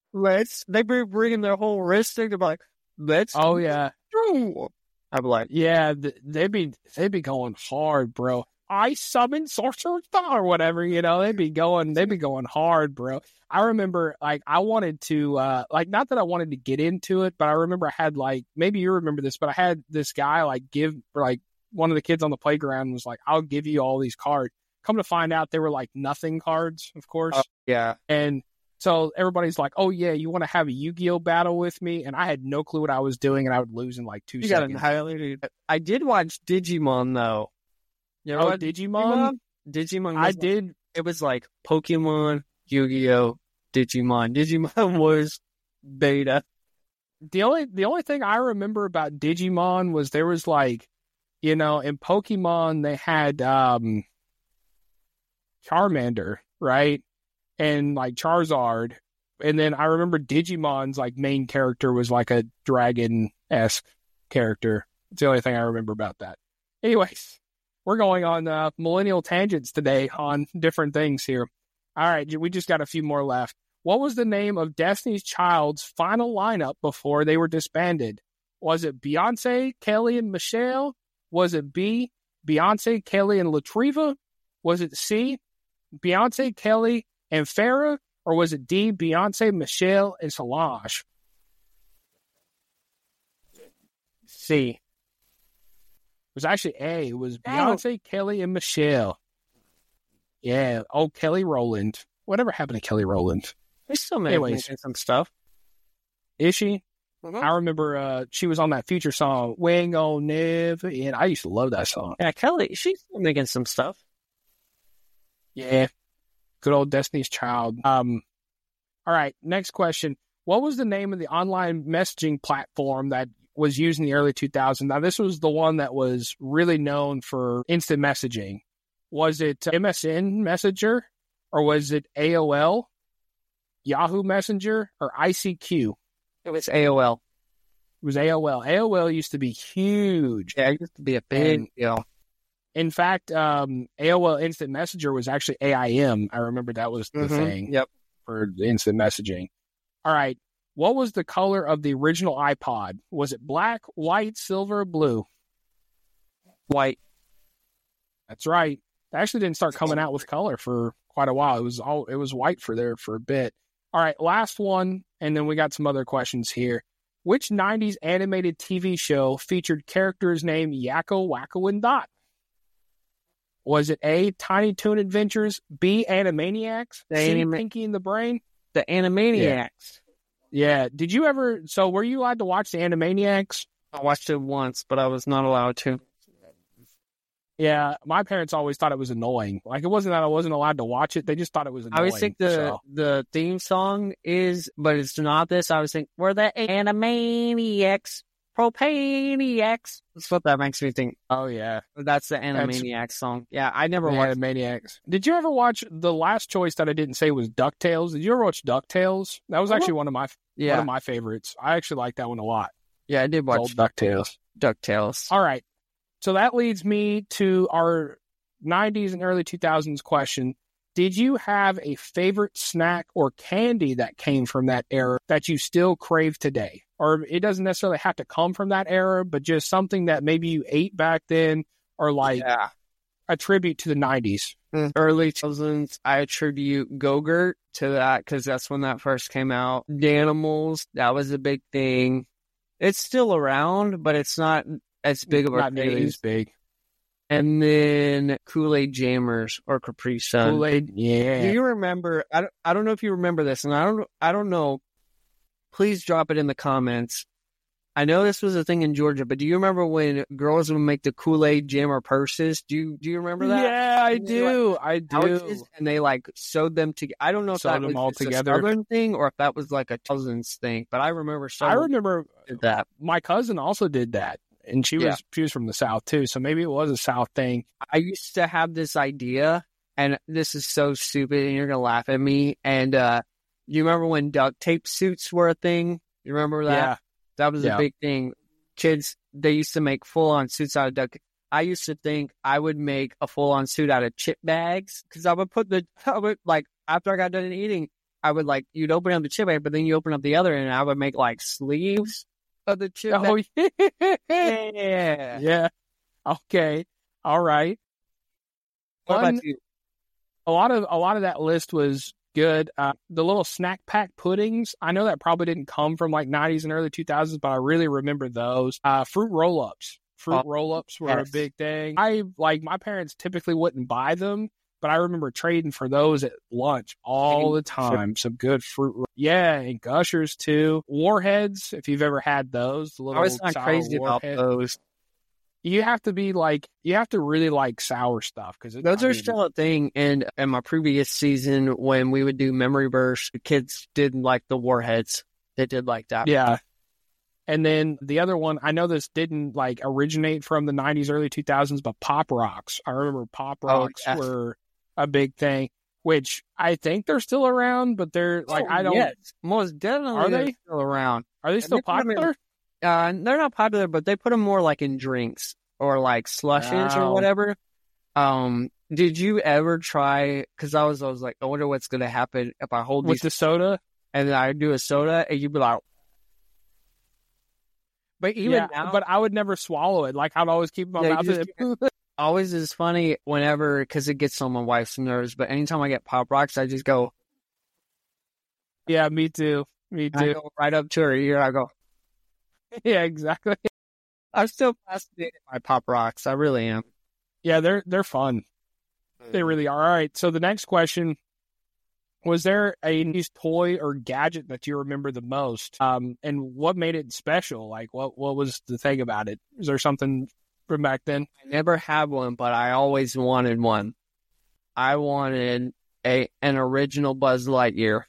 let's, they be bringing their whole wrist thing to be like, let's. Oh yeah. I'm like, yeah, th- they'd be they'd be going hard, bro. I summon sorcerer or whatever, you know. They'd be going they'd be going hard, bro. I remember, like, I wanted to, uh, like, not that I wanted to get into it, but I remember I had, like, maybe you remember this, but I had this guy, like, give, like, one of the kids on the playground was like, I'll give you all these cards. Come to find out, they were, like, nothing cards, of course. uh, yeah. And so everybody's like, oh, yeah, you want to have a Yu-Gi-Oh battle with me? And I had no clue what I was doing, and I would lose in, like, two You seconds. got annihilated. I did watch Digimon, though. You Oh, know what? Digimon? Digimon? I was like- did. It was like Pokemon, Yu-Gi-Oh, Digimon. Digimon was beta. The only the only thing I remember about Digimon was there was, like, you know, in Pokemon they had um, Charmander, right? And, like, Charizard. And then I remember Digimon's, like, main character was like a dragon-esque character. It's the only thing I remember about that. Anyways, we're going on uh, millennial tangents today on different things here. All right, we just got a few more left. What was the name of Destiny's Child's final lineup before they were disbanded? Was it Beyonce, Kelly, and Michelle? Was it B, Beyonce, Kelly, and Latriva? Was it C, Beyonce, Kelly, and Farrah? Or was it D, Beyonce, Michelle, and Solange? C. It was actually A. It was Beyonce, oh. Kelly, and Michelle. Yeah. Oh, Kelly Rowland. Whatever happened to Kelly Rowland? They still making some stuff. Is she? Mm-hmm. I remember uh, she was on that Future song, We Ain't Gonna Never. And I used to love that song. Yeah, Kelly, she's still making some stuff. Yeah. Good old Destiny's Child. Um. All right. Next question. What was the name of the online messaging platform that was used in the early two thousands? Now, this was the one that was really known for instant messaging. Was it M S N Messenger, or was it A O L, Yahoo Messenger, or I C Q? It was A O L. It was A O L. A O L used to be huge. Yeah, it used to be a big deal. In fact, um, A O L Instant Messenger was actually A I M. I remember that was the mm-hmm. thing. Yep. For the instant messaging. All right. What was the color of the original iPod? Was it black, white, silver, blue? White. That's right. They actually didn't start coming out with color for quite a while. It was all it was white for there for a bit. All right, last one, and then we got some other questions here. Which nineties animated T V show featured characters named Yakko, Wacko, and Dot? Was it A, Tiny Toon Adventures, B, Animaniacs, the C, anima- Pinky and the Brain? The Animaniacs. Yeah. yeah. Did you ever, so were you allowed to watch the Animaniacs? I watched it once, but I was not allowed to. Yeah, my parents always thought it was annoying. Like, it wasn't that I wasn't allowed to watch it. They just thought it was annoying. I always think the, so. the theme song is, but it's not this. I always think, we're the Animaniacs, Propaniacs. That's what that makes me think. Oh, yeah. That's the Animaniacs That's, song. Yeah, I never watched Animaniacs. Did you ever watch, the last choice that I didn't say was DuckTales? Did you ever watch DuckTales? That was actually one of my yeah. one of my favorites. I actually like that one a lot. Yeah, I did watch Old DuckTales. DuckTales. All right. So that leads me to our nineties and early two thousands question. Did you have a favorite snack or candy that came from that era that you still crave today? Or it doesn't necessarily have to come from that era, but just something that maybe you ate back then, or like yeah. a tribute to the nineties. Early two thousands, I attribute Go-Gurt to that because that's when that first came out. Danimals, that was a big thing. It's still around, but it's not as big of a Not nearly as big. And then Kool-Aid Jammers or Capri Sun. Kool-Aid, yeah. Do you remember? I don't, I don't know if you remember this, and I don't. I don't know. Please drop it in the comments. I know this was a thing in Georgia, but do you remember when girls would make the Kool-Aid Jammer purses? Do you do you remember that? Yeah, I do. Like, I do. Pouches, and they like sewed them together. I don't know if sewed that them was all together. a Southern thing or if that was like a Cousins thing. But I remember. I remember did that. My cousin also did that. And she was yeah. she was from the South, too. So maybe it was a South thing. I used to have this idea, and this is so stupid, and you're going to laugh at me. And uh, you remember when duct tape suits were a thing? You remember that? Yeah. That was yeah. a big thing. Kids, they used to make full-on suits out of duct tape. I used to think I would make a full-on suit out of chip bags, because I would put the, I would, like, after I got done eating, I would like, you'd open up the chip bag, but then you open up the other end and I would make like sleeves of the chip Oh, bag. yeah. Yeah. Yeah. Okay. All right. What Fun- about you? A lot of a lot of that list was good. Uh, the little snack pack puddings, I know that probably didn't come from like nineties and early two thousands, but I really remember those. Uh, fruit roll-ups. Fruit Oh, roll-ups were yes. a big thing. I like my parents typically wouldn't buy them, but I remember trading for those at lunch all the time. Some good fruit. ro- Yeah, and Gushers too. Warheads, if you've ever had those, the I little was not sour crazy about warhead. those. You have to be like, you have to really like sour stuff because Those are still a thing. And in my previous season, when we would do memory verse, the kids did like the warheads. They did like that. Yeah. And then the other one, I know this didn't like originate from the nineties, early two thousands, but Pop Rocks. I remember Pop Oh, Rocks yes. were a big thing, which I think they're still around, but they're like, Oh, I don't, yes. Most definitely Are they're they? still around. are they still they put 'em in- popular? Uh, they're not popular, but they put them more like in drinks or like slushes or Wow. whatever. Um, did you ever try? Because I was, I was like, I wonder what's gonna happen if I hold With these the soda? and then I do a soda, and you'd be like. But even Yeah, now, but I would never swallow it. Like, I'd always keep my Yeah, you mouth just in. always is funny whenever because it gets on my wife's nerves. But anytime I get Pop Rocks, I just go, Yeah, me too. Me I too. go right up to her ear. I go, Yeah, exactly. I'm still fascinated by Pop Rocks. I really am. Yeah, they're they're fun. They really are. All right. So the next question, was there a nice toy or gadget that you remember the most? Um, and what made it special? Like, what what was the thing about it? Is there something from back then? I never had one, but I always wanted one. I wanted a an original Buzz Lightyear.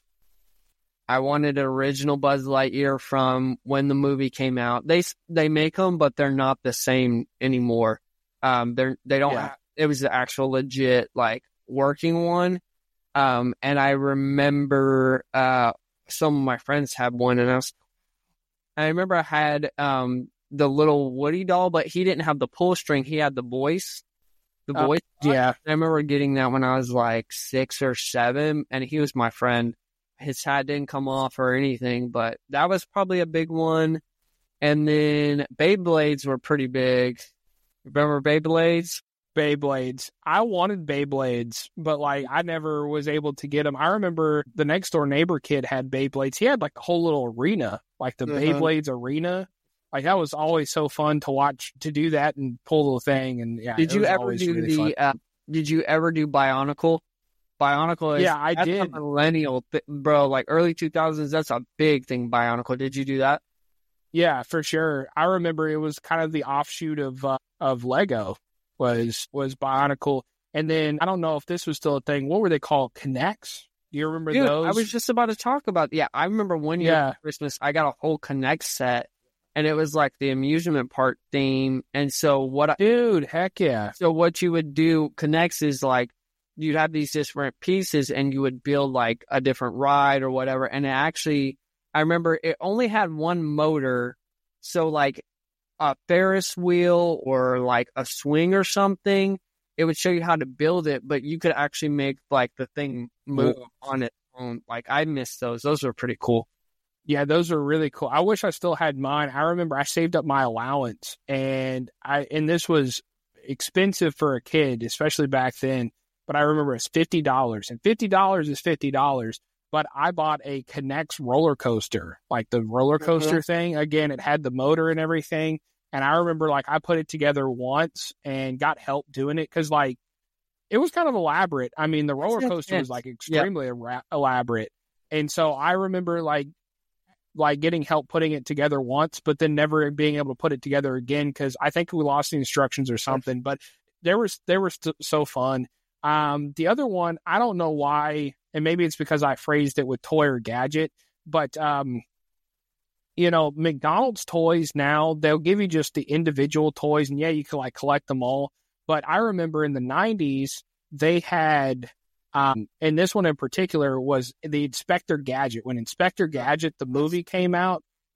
I wanted an original Buzz Lightyear from when the movie came out. They they make them, but they're not the same anymore. Um, they're they don't. Yeah. Have, it was the actual legit like working one. Um, and I remember uh some of my friends had one, and I was. I remember I had um the little Woody doll, but he didn't have the pull string. He had the voice. The Uh, voice. Yeah. I remember getting that when I was like six or seven, and he was my friend. His hat didn't come off or anything, but that was probably a big one. And then Beyblades were pretty big. Remember Beyblades? Beyblades. I wanted Beyblades, but like I never was able to get them. I remember the next door neighbor kid had Beyblades. He had like a whole little arena, like the Uh-huh. Beyblades arena. Like that was always so fun to watch, to do that and pull the thing. And yeah, Did it you was ever always do really fun. the? Uh, did you ever do Bionicle? Bionicle is Yeah, I that's did. a millennial, th- bro. Like early two thousands, that's a big thing. Bionicle. Did you do that? Yeah, for sure. I remember it was kind of the offshoot of uh, of Lego was was Bionicle, and then I don't know if this was still a thing. What were they called? Connects? Do you remember Dude, those? I was just about to talk about. Yeah, I remember one year Yeah. for Christmas, I got a whole Connect set, and it was like the amusement park theme. And so what? I, Dude, heck yeah. so what you would do, Connects is like you'd have these different pieces, and you would build like a different ride or whatever. And it actually, I remember it only had one motor, so like a Ferris wheel or like a swing or something. It would show you how to build it, but you could actually make like the thing move on its own. Like I missed those; those were pretty cool. Yeah, those were really cool. I wish I still had mine. I remember I saved up my allowance, and I and this was expensive for a kid, especially back then. But I remember it's fifty dollars, and fifty dollars is fifty dollars. But I bought a Connects roller coaster, like the roller coaster Mhm. thing. Again, it had the motor and everything. And I remember like I put it together once and got help doing it because like it was kind of elaborate. I mean, the roller That's coaster was intense. like extremely era- elaborate. And so I remember like like getting help putting it together once, but then never being able to put it together again because I think we lost the instructions or something. But they were they were st- so fun. Um, the other one, I don't know why, and maybe it's because I phrased it with toy or gadget, but um, you know, McDonald's toys now, they'll give you just the individual toys, and yeah, you can like collect them all. But I remember in the nineties, they had, um, and this one in particular was the Inspector Gadget. When Inspector Gadget, the movie came out,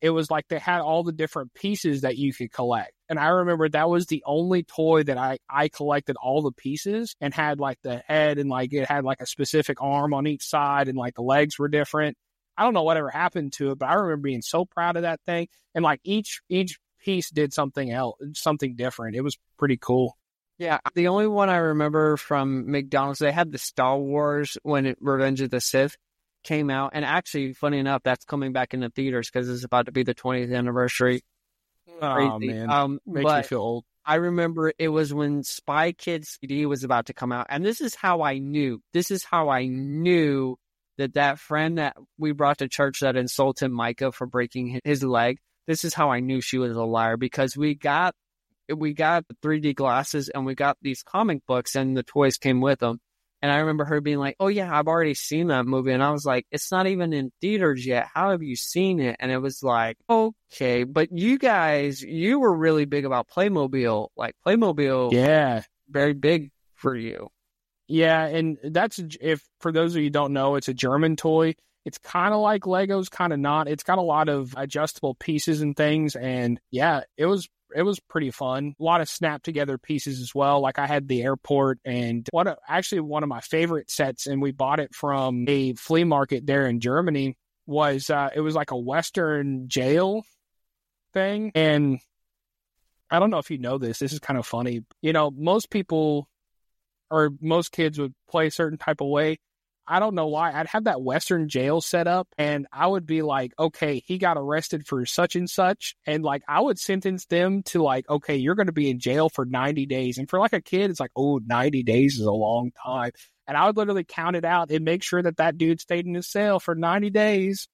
it was like they had all the different pieces that you could collect. And I remember that was the only toy that I, I collected all the pieces and had like the head and like it had like a specific arm on each side and like the legs were different. I don't know whatever happened to it, but I remember being so proud of that thing. And like each, each piece did something else, something different. It was pretty cool. Yeah. The only one I remember from McDonald's, they had the Star Wars when it, Revenge of the Sith came out. And actually, funny enough, that's coming back in the theaters because it's about to be the twentieth anniversary. Oh, Crazy. man. Um, Makes but me feel old. I remember it was when Spy Kids C D was about to come out. And this is how I knew. This is how I knew that that friend that we brought to church that insulted Micah for breaking his leg, this is how I knew she was a liar, because we got we got the three D glasses and we got these comic books and the toys came with them. And I remember her being like, oh, yeah, I've already seen that movie. And I was like, it's not even in theaters yet. How have you seen it? And it was like, okay. But you guys, you were really big about Playmobil. Like Playmobil, Yeah. very big for you. Yeah, and that's, if for those of you who don't know, it's a German toy. It's kind of like Legos, kind of not. It's got a lot of adjustable pieces and things, and yeah, it was it was pretty fun. A lot of snap together pieces as well. Like I had the airport, and what a, actually one of my favorite sets, and we bought it from a flea market there in Germany. Was uh, it was like a Western jail thing, and I don't know if you know this. This is kind of funny. You know, most people. Or most kids would play a certain type of way. I don't know why. I'd have that Western jail set up and I would be like, okay, he got arrested for such and such. And like, I would sentence them to like, okay, you're going to be in jail for ninety days. And for like a kid, it's like, oh, ninety days is a long time. And I would literally count it out and make sure that that dude stayed in his cell for ninety days.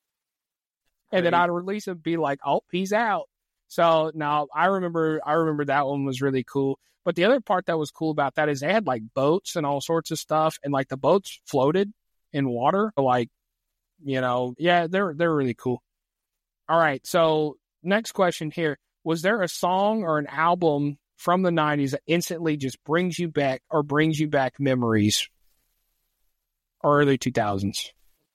And then I'd release him, be like, oh, he's out. So now I remember, I remember that one was really cool. But the other part that was cool about that is they had like boats and all sorts of stuff, and like the boats floated in water. Like, you know, yeah, they're they're really cool. All right, so next question here: was there a song or an album from the nineties that instantly just brings you back or brings you back memories? Or early two thousands?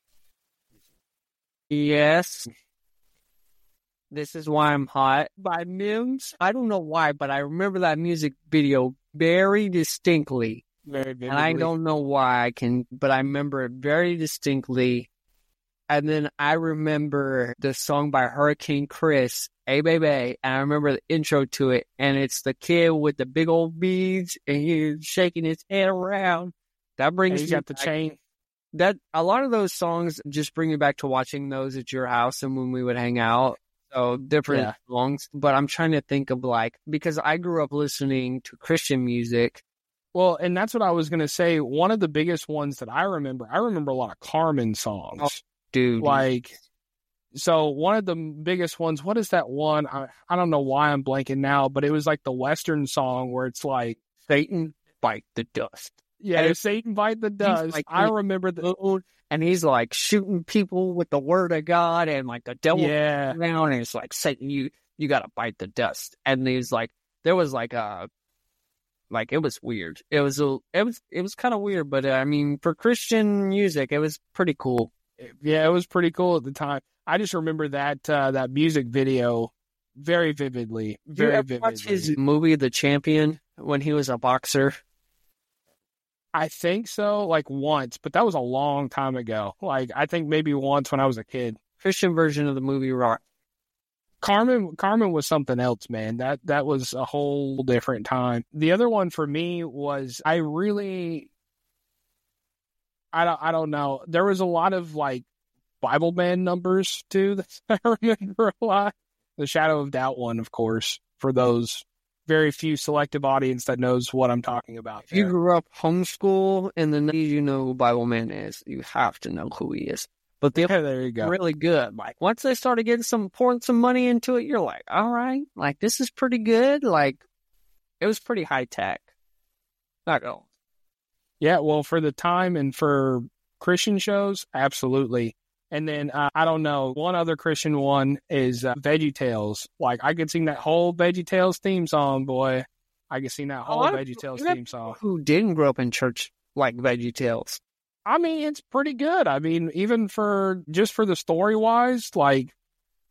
Yes. This Is Why I'm Hot by Mims. I don't know why, but I remember that music video very distinctly. Very vividly. And I don't know why I can, but I remember it very distinctly. And then I remember the song by Hurricane Chris, Hey Baby, and I remember the intro to it, and it's the kid with the big old beads, and he's shaking his head around. That brings he's me got the back. chain. That a lot of those songs just bring me back to watching those at your house and when we would hang out. So different Yeah. songs, but I'm trying to think of like, because I grew up listening to Christian music. Well, and that's what I was going to say. One of the biggest ones that I remember, I remember a lot of Carmen songs. Oh, dude. Like, so one of the biggest ones, what is that one? I, I don't know why I'm blanking now, but it was like the Western song where it's like, Satan, bite the dust. yeah, And if Satan bite the dust. like- I remember the, And he's like shooting people with the word of God, and like the devil yeah, around, and it's like, Satan, you, you gotta bite the dust. And he's like, there was like a, like, it was weird. It was, a, it was, it was kind of weird, but uh, I mean, for Christian music, it was pretty cool. yeah, it was pretty cool at the time. I just remember that, uh, that music video very vividly, Did you very ever vividly. watch his movie, The Champion, when he was a boxer? I think so, like once, but that was a long time ago. Like, I think maybe once when I was a kid. Christian version of the movie Rock. Carmen, Carmen was something else, man. That that was a whole different time. The other one for me was I really, I don't, I don't know. There was a lot of like Bible band numbers too that I remember a lot. The Shadow of Doubt one, of course, for those very few selective audience that knows what I'm talking about. If you there. grew up homeschool in the nineties, you know who Bible Man is. You have to know who he is. But they Yeah, there you go. were really good. Like, once they started getting some, pouring some money into it, you're like, all right, like, this is pretty good. Like, it was pretty high tech. Not gonna. Yeah, well, for the time and for Christian shows, absolutely. And then, uh, I don't know, one other Christian one is uh, VeggieTales. Like, I could sing that whole VeggieTales theme song, boy. I could sing that whole Oh, I- VeggieTales you have theme song. Who didn't grow up in church like VeggieTales? I mean, it's pretty good. I mean, even for, just for the story-wise, like,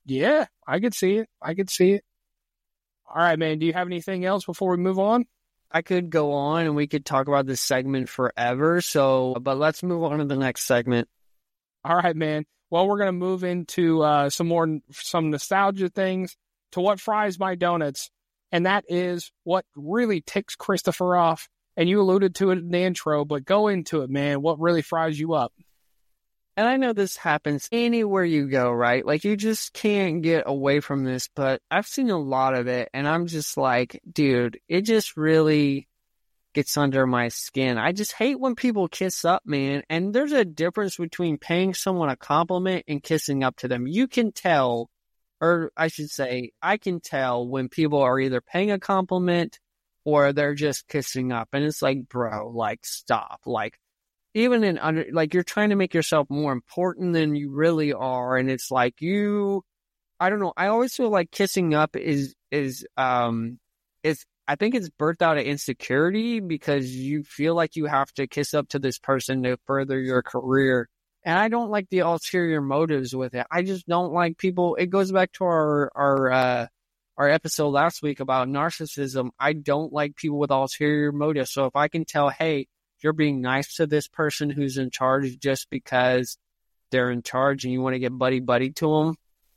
Yeah, I could see it. I could see it. All right, man. Do you have anything else before we move on? I could go on and we could talk about this segment forever. So, but let's move on to the next segment. All right, man. Well, we're going to move into uh, some more, some nostalgia things to what fries my donuts. And that is what really ticks Christopher off. And you alluded to it in the intro, but go into it, man. What really fries you up? And I know this happens anywhere you go, right? Like, you just can't get away from this, but I've seen a lot of it, and I'm just like, dude, it just really gets under my skin. I just hate when people kiss up, man. And there's a difference between paying someone a compliment and kissing up to them. You can tell, or I should say, I can tell when people are either paying a compliment or they're just kissing up. And it's like, bro, like, stop. Like, even in under, like, you're trying to make yourself more important than you really are. And it's like, you, I don't know. I always feel like kissing up is, is, um, is, I think it's birthed out of insecurity because you feel like you have to kiss up to this person to further your career. And I don't like the ulterior motives with it. I just don't like people. It goes back to our, our, uh, our episode last week about narcissism. I don't like people with ulterior motives. So if I can tell, hey, you're being nice to this person who's in charge just because they're in charge and you want to get buddy-buddy to them,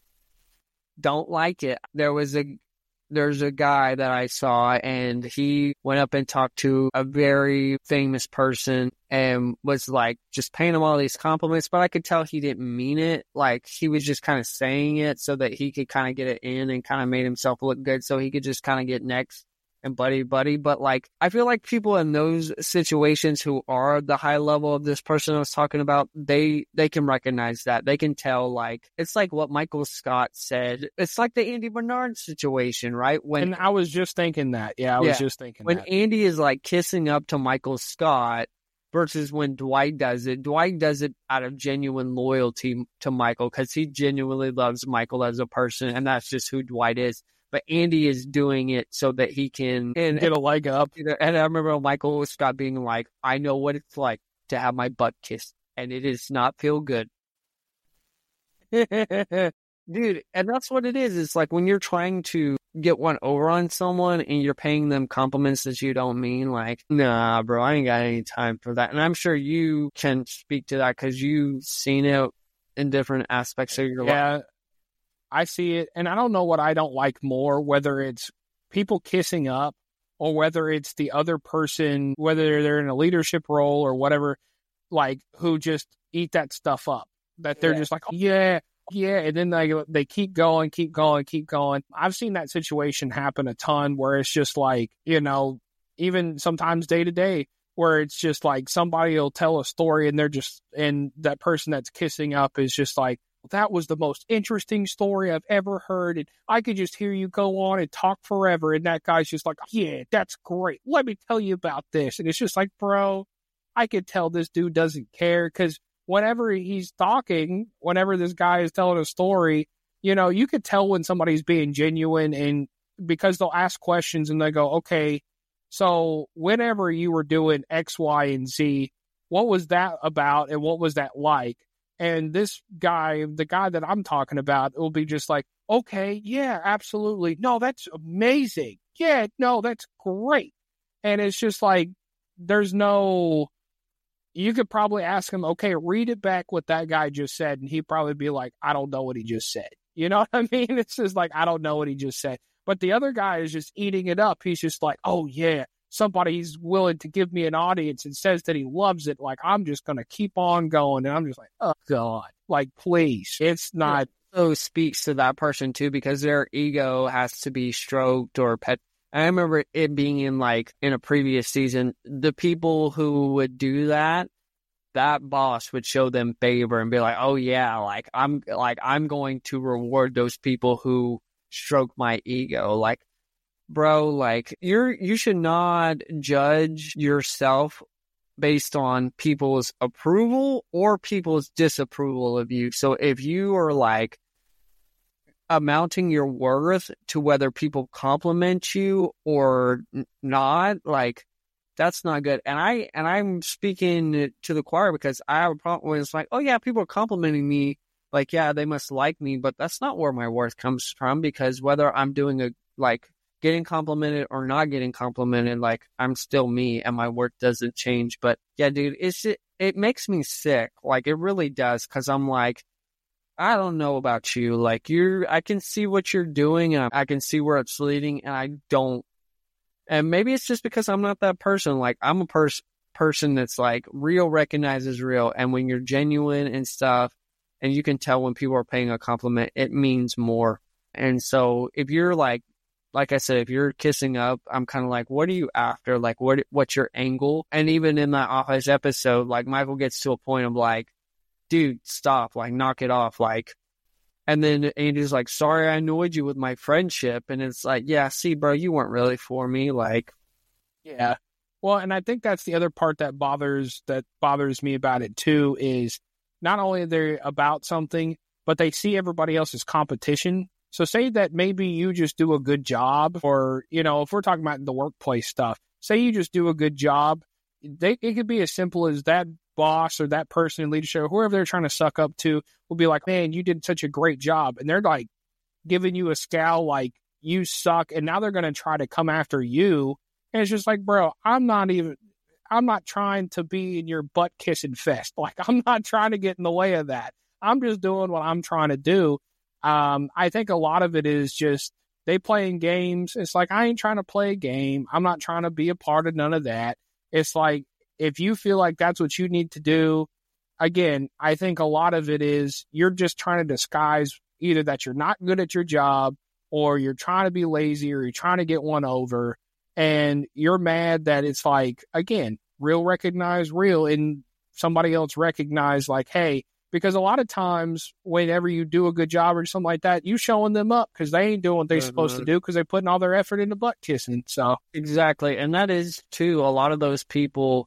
don't like it. There was a, there's a guy that I saw and he went up and talked to a very famous person and was like just paying him all these compliments, but I could tell he didn't mean it. Like, he was just kind of saying it so that he could kind of get it in and kind of made himself look good so he could just kind of get next and buddy buddy. But like, I feel like people in those situations who are the high level of this person I was talking about, they they can recognize that. They can tell, like, it's like what Michael Scott said. It's like the Andy Bernard situation, right? When And I was just thinking that. Yeah, I yeah, was just thinking when that. Andy is like kissing up to Michael Scott versus when Dwight does it. Dwight does it out of genuine loyalty to Michael because he genuinely loves Michael as a person, and that's just who Dwight is. But Andy is doing it so that he can and, get a leg up. And I remember Michael Scott being like, I know what it's like to have my butt kissed, and it does not feel good. Dude, and that's what it is. It's like when you're trying to get one over on someone and you're paying them compliments that you don't mean, like, nah, bro, I ain't got any time for that. And I'm sure you can speak to that because you've seen it in different aspects of your yeah. life. I see it, and I don't know what I don't like more, whether it's people kissing up or whether it's the other person, whether they're in a leadership role or whatever, like, who just eat that stuff up, that they're Yeah. just like, oh, yeah, yeah, and then they they keep going, keep going, keep going. I've seen that situation happen a ton where it's just like, you know, even sometimes day to day, where it's just like somebody will tell a story and they're just, and that person that's kissing up is just like, that was the most interesting story I've ever heard. And I could just hear you go on and talk forever. And that guy's just like, yeah, that's great. Let me tell you about this. And it's just like, bro, I could tell this dude doesn't care. Because whenever he's talking, whenever this guy is telling a story, you know, you could tell when somebody's being genuine, and because they'll ask questions and they go, okay, so whenever you were doing X, Y, and Z, what was that about? And what was that like? And this guy, the guy that I'm talking about, will be just like, okay, yeah, absolutely. No, that's amazing. Yeah, no, that's great. And it's just like, there's no, you could probably ask him, okay, read it back what that guy just said. And he'd probably be like, I don't know what he just said. You know what I mean? It's just like, I don't know what he just said. But the other guy is just eating it up. He's just like, oh, yeah. Somebody's willing to give me an audience and says that he loves it. Like, I'm just going to keep on going. And I'm just like, oh, God, like, please. It's not. So speaks to that person, too, because their ego has to be stroked or pet. I remember it being in, like, in a previous season, the people who would do that, that boss would show them favor and be like, oh, yeah, like, I'm like, I'm going to reward those people who stroke my ego. Like, bro, like, you're, you should not judge yourself based on people's approval or people's disapproval of you. So if you are, like, amounting your worth to whether people compliment you or n- not, like, that's not good. And I, and I'm speaking to the choir because I have a problem when it's like, oh yeah, people are complimenting me, like, yeah, they must like me, but that's not where my worth comes from, because whether I'm doing a, like, getting complimented or not getting complimented, like, I'm still me and my worth doesn't change. But yeah, dude, it's, it, it makes me sick. Like, it really does. Cause I'm like, I don't know about you. Like, you're, I can see what you're doing and I can see where it's leading, and I don't, and maybe it's just because I'm not that person. Like, I'm a person, person that's like, real recognizes real. And when you're genuine and stuff, and you can tell when people are paying a compliment, it means more. And so if you're like, like I said, if you're kissing up, I'm kind of like, what are you after? Like, what, what's your angle? And even in that Office episode, like, Michael gets to a point of like, dude, stop, like, knock it off. Like, and then Andy's like, sorry, I annoyed you with my friendship. And it's like, yeah, see, bro, you weren't really for me. Like, yeah. Well, and I think that's the other part that bothers, that bothers me about it too, is not only they're about something, but they see everybody else as competition. So say that maybe you just do a good job, or, you know, if we're talking about the workplace stuff, say you just do a good job, they, it could be as simple as that boss or that person in leadership, or whoever they're trying to suck up to, will be like, man, you did such a great job. And they're like giving you a scowl like you suck. And now they're going to try to come after you. And it's just like, bro, I'm not even, I'm not trying to be in your butt kissing fest. Like, I'm not trying to get in the way of that. I'm just doing what I'm trying to do. Um, I think a lot of it is just they playing games. It's like, I ain't trying to play a game. I'm not trying to be a part of none of that. It's like, if you feel like that's what you need to do, again, I think a lot of it is you're just trying to disguise either that you're not good at your job, or you're trying to be lazy, or you're trying to get one over, and you're mad that it's like, again, real recognize real, and somebody else recognize like, hey, because a lot of times whenever you do a good job or something like that, you showing them up because they ain't doing what they're mm-hmm. supposed to do, because they're putting all their effort into butt kissing. So exactly. And that is too, a lot of those people,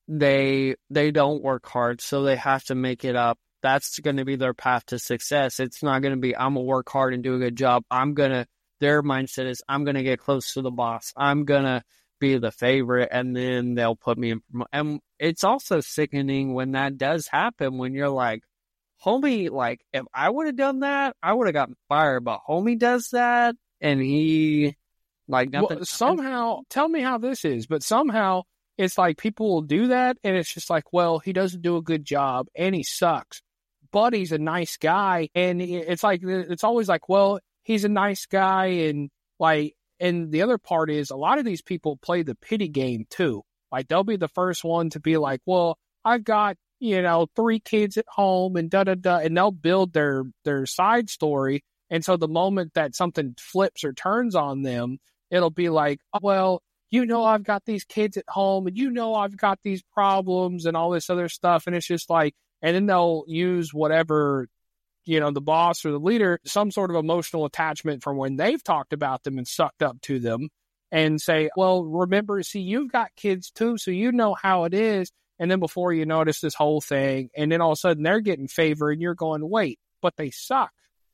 they they don't work hard, so they have to make it up. That's going to be their path to success. It's not going to be, I'm going to work hard and do a good job. I'm going to, their mindset is, I'm going to get close to the boss. I'm going to be the favorite, and then they'll put me in. And it's also sickening when that does happen, when you're like, homie, like, if I would have done that, I would have gotten fired, but homie does that, and he, like, nothing. Well, somehow, tell me how this is, but somehow it's like people will do that, and it's just like, well, he doesn't do a good job, and he sucks, but he's a nice guy, and it's like, it's always like, well, he's a nice guy, and like, and the other part is a lot of these people play the pity game too. Like, they'll be the first one to be like, well, I've got, you know, three kids at home and da da da, and they'll build their their side story. And so the moment that something flips or turns on them, it'll be like, oh, well, you know, I've got these kids at home, and you know, I've got these problems and all this other stuff. And it's just like, and then they'll use whatever, you know, the boss or the leader, some sort of emotional attachment from when they've talked about them and sucked up to them, and say, well, remember, see, you've got kids too, so you know how it is. And then before you notice this whole thing, and then all of a sudden they're getting favor, and you're going, wait, but they suck.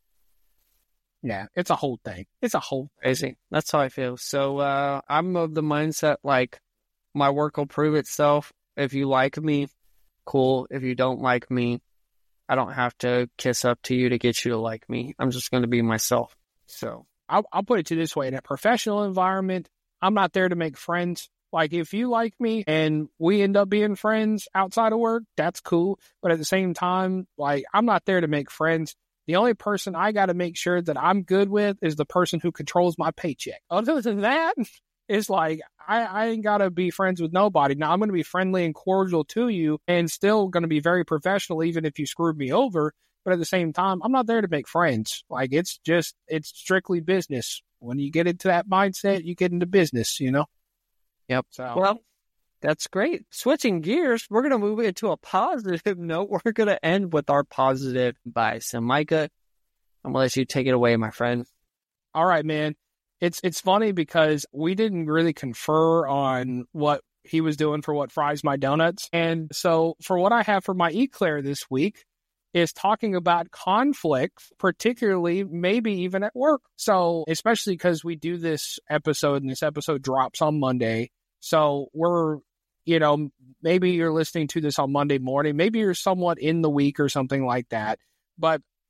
Yeah, it's a whole thing. It's a whole crazy. That's how I feel. So uh, I'm of the mindset, like, my work will prove itself. If you like me, cool. If you don't like me, I don't have to kiss up to you to get you to like me. I'm just going to be myself. So I'll, I'll put it to this way. In a professional environment, I'm not there to make friends. Like, if you like me and we end up being friends outside of work, that's cool. But at the same time, like, I'm not there to make friends. The only person I got to make sure that I'm good with is the person who controls my paycheck. Other than that, it's like, I, I ain't got to be friends with nobody. Now, I'm going to be friendly and cordial to you, and still going to be very professional, even if you screwed me over. But at the same time, I'm not there to make friends. Like, it's just, it's strictly business. When you get into that mindset, you get into business, you know? Yep. So. Well, that's great. Switching gears, we're going to move into a positive note. We're going to end with our positive advice. And Micah, I'm going to let you take it away, my friend. All right, man. It's it's funny because we didn't really confer on what he was doing for what fries my donuts. And so for what I have for my eclair this week is talking about conflict, particularly maybe even at work. So especially because we do this episode and this episode drops on Monday. So we're, you know, maybe you're listening to this on Monday morning. Maybe you're somewhat in the week or something like that. But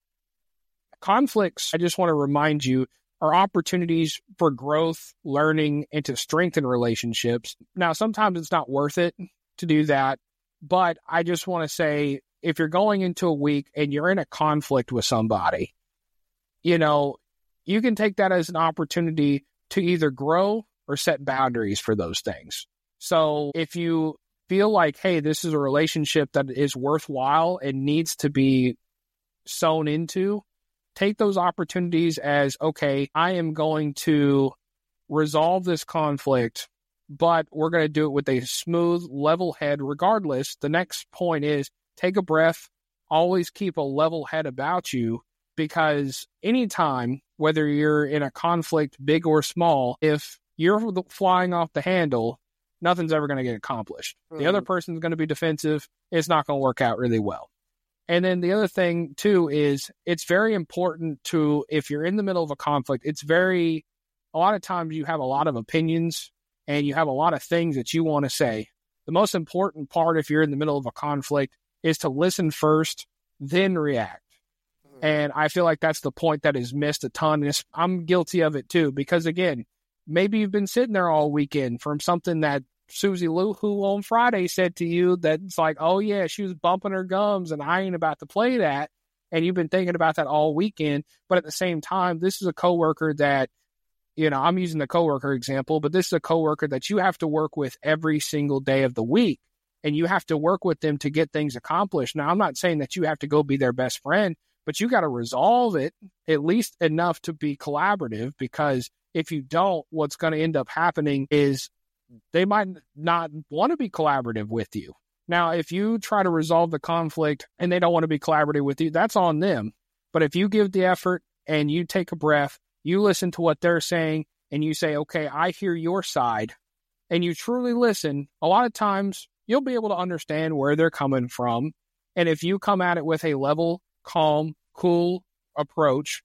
conflicts, I just want to remind you, are opportunities for growth, learning, and to strengthen relationships. Now, sometimes it's not worth it to do that, but I just want to say, if you're going into a week and you're in a conflict with somebody, you know, you can take that as an opportunity to either grow or set boundaries for those things. So if you feel like, hey, this is a relationship that is worthwhile and needs to be sewn into, take those opportunities as, okay, I am going to resolve this conflict, but we're going to do it with a smooth, level head regardless. The next point is take a breath, always keep a level head about you, because anytime, whether you're in a conflict, big or small, if you're flying off the handle, nothing's ever going to get accomplished. Mm-hmm. The other person's going to be defensive. It's not going to work out really well. And then the other thing, too, is it's very important to, if you're in the middle of a conflict, it's very, a lot of times you have a lot of opinions and you have a lot of things that you want to say. The most important part, if you're in the middle of a conflict, is to listen first, then react. Mm-hmm. And I feel like that's the point that is missed a ton. And I'm guilty of it, too, because, again, maybe you've been sitting there all weekend from something that Susie Lou, who on Friday said to you that it's like, oh, yeah, she was bumping her gums and I ain't about to play that. And you've been thinking about that all weekend. But at the same time, this is a coworker that, you know, I'm using the coworker example, but this is a coworker that you have to work with every single day of the week. And you have to work with them to get things accomplished. Now, I'm not saying that you have to go be their best friend, but you got to resolve it at least enough to be collaborative, because if you don't, what's going to end up happening is they might not want to be collaborative with you. Now, if you try to resolve the conflict and they don't want to be collaborative with you, that's on them. But if you give the effort and you take a breath, you listen to what they're saying and you say, okay, I hear your side, and you truly listen, a lot of times you'll be able to understand where they're coming from. And if you come at it with a level, calm, cool approach,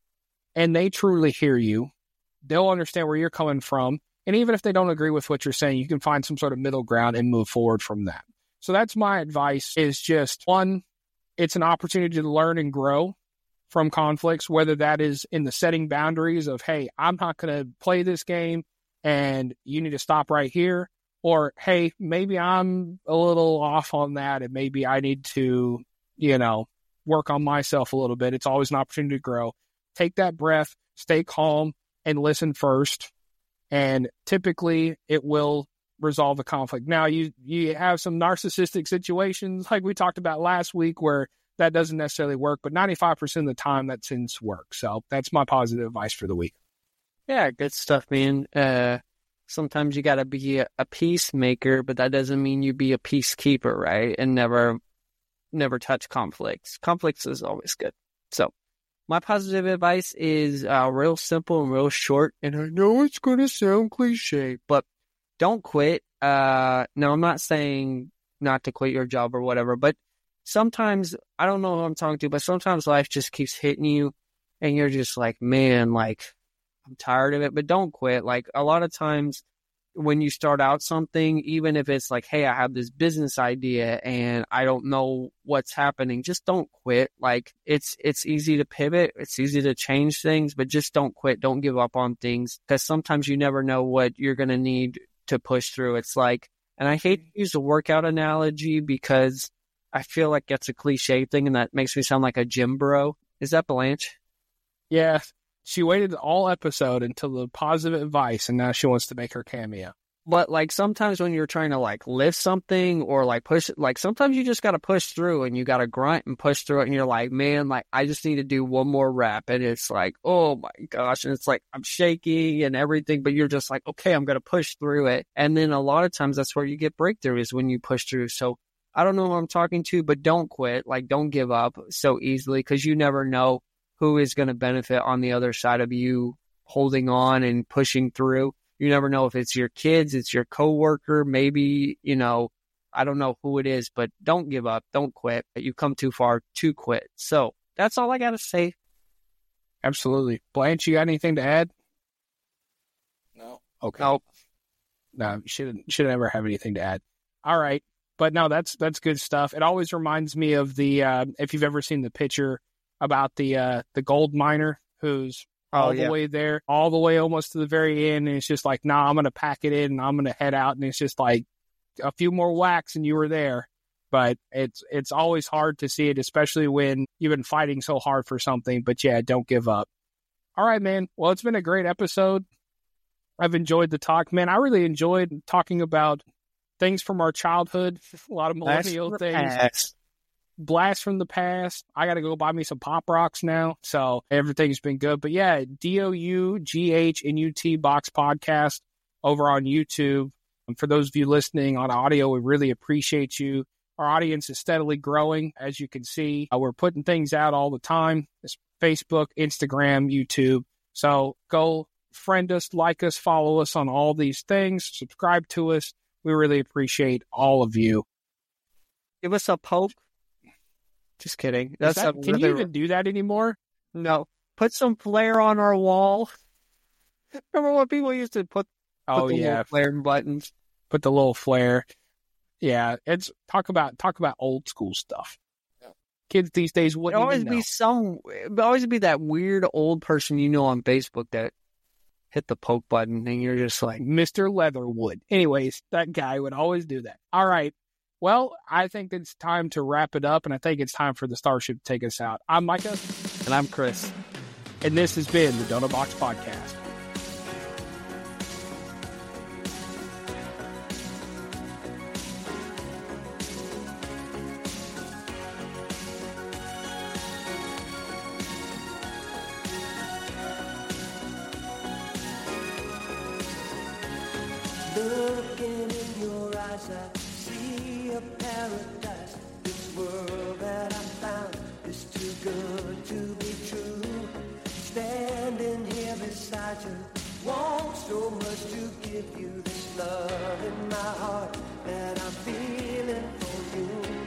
and they truly hear you, they'll understand where you're coming from. And even if they don't agree with what you're saying, you can find some sort of middle ground and move forward from that. So that's my advice, is just, one, it's an opportunity to learn and grow from conflicts, whether that is in the setting boundaries of, hey, I'm not going to play this game and you need to stop right here. Or, hey, maybe I'm a little off on that and maybe I need to, you know, work on myself a little bit. It's always an opportunity to grow. Take that breath, stay calm, and listen first. And typically it will resolve the conflict. Now, you, you have some narcissistic situations like we talked about last week where that doesn't necessarily work, but ninety-five percent of the time that tends to work. So that's my positive advice for the week. Yeah, good stuff, man. Uh, sometimes you got to be a, a peacemaker, but that doesn't mean you be a peacekeeper, right? And never, never touch conflicts. Conflicts is always good. So my positive advice is uh, real simple and real short. And I know it's going to sound cliche, but don't quit. Uh, no, I'm not saying not to quit your job or whatever, but sometimes, I don't know who I'm talking to, but sometimes life just keeps hitting you and you're just like, man, like, I'm tired of it, but don't quit. Like, a lot of times when you start out something, even if it's like, hey, I have this business idea and I don't know what's happening, just don't quit. Like, it's, it's easy to pivot. It's easy to change things, but just don't quit. Don't give up on things, because sometimes you never know what you're going to need to push through. It's like, and I hate to use the workout analogy because I feel like that's a cliche thing and that makes me sound like a gym bro. Is that Blanche? Yeah. She waited all episode until the positive advice, and now she wants to make her cameo. But, like, sometimes when you're trying to, like, lift something or, like, push it, like, sometimes you just got to push through and you got to grunt and push through it, and you're like, man, like, I just need to do one more rep. And it's like, oh, my gosh. And it's like, I'm shaky and everything, but you're just like, okay, I'm going to push through it. And then a lot of times that's where you get breakthrough, is when you push through. So I don't know who I'm talking to, but don't quit. Like, don't give up so easily, because you never know who is going to benefit on the other side of you holding on and pushing through. You never know if it's your kids, it's your coworker, maybe, you know, I don't know who it is, but don't give up. Don't quit. You've come too far to quit. So that's all I got to say. Absolutely. Blanche, you got anything to add? No. Okay. No. No, you shouldn't, shouldn't ever have anything to add. All right. But no, that's, that's good stuff. It always reminds me of the, uh, if you've ever seen the picture about the uh, the gold miner who's all Oh, the yeah. way there, all the way almost to the very end. And it's just like, nah, I'm going to pack it in and I'm going to head out. And it's just like a few more whacks and you were there. But it's it's always hard to see it, especially when you've been fighting so hard for something. But yeah, don't give up. All right, man. Well, it's been a great episode. I've enjoyed the talk, man. I really enjoyed talking about things from our childhood, a lot of millennial Blast things. past. Blast from the past. I got to go buy me some Pop Rocks now. So everything's been good. But yeah, D O U G H N U T Box Podcast over on YouTube. And for those of you listening on audio, we really appreciate you. Our audience is steadily growing. As you can see, uh, we're putting things out all the time. It's Facebook, Instagram, YouTube. So go friend us, like us, follow us on all these things. Subscribe to us. We really appreciate all of you. Give us a poke. Just kidding. Is That's that- a can really, you even do that anymore? no. Put some flair on our wall. Remember when people used to put, put Oh the yeah, little flare buttons? put the little flare. Yeah, it's talk about talk about old school stuff. Kids these days It wouldn't always even be know. some. It always be that weird old person you know on Facebook that hit the poke button, and you're just like, Mister Leatherwood. Anyways, that guy would always do that. All right. Well, I think it's time to wrap it up, and I think it's time for the Starship to take us out. I'm Micah, and I'm Chris. and this has been the Donut Box Podcast. Looking in your eyes, I see a paradise. This world that I found is too good to be true. Standing here beside you, want so much to give you this love in my heart that I'm feeling for you.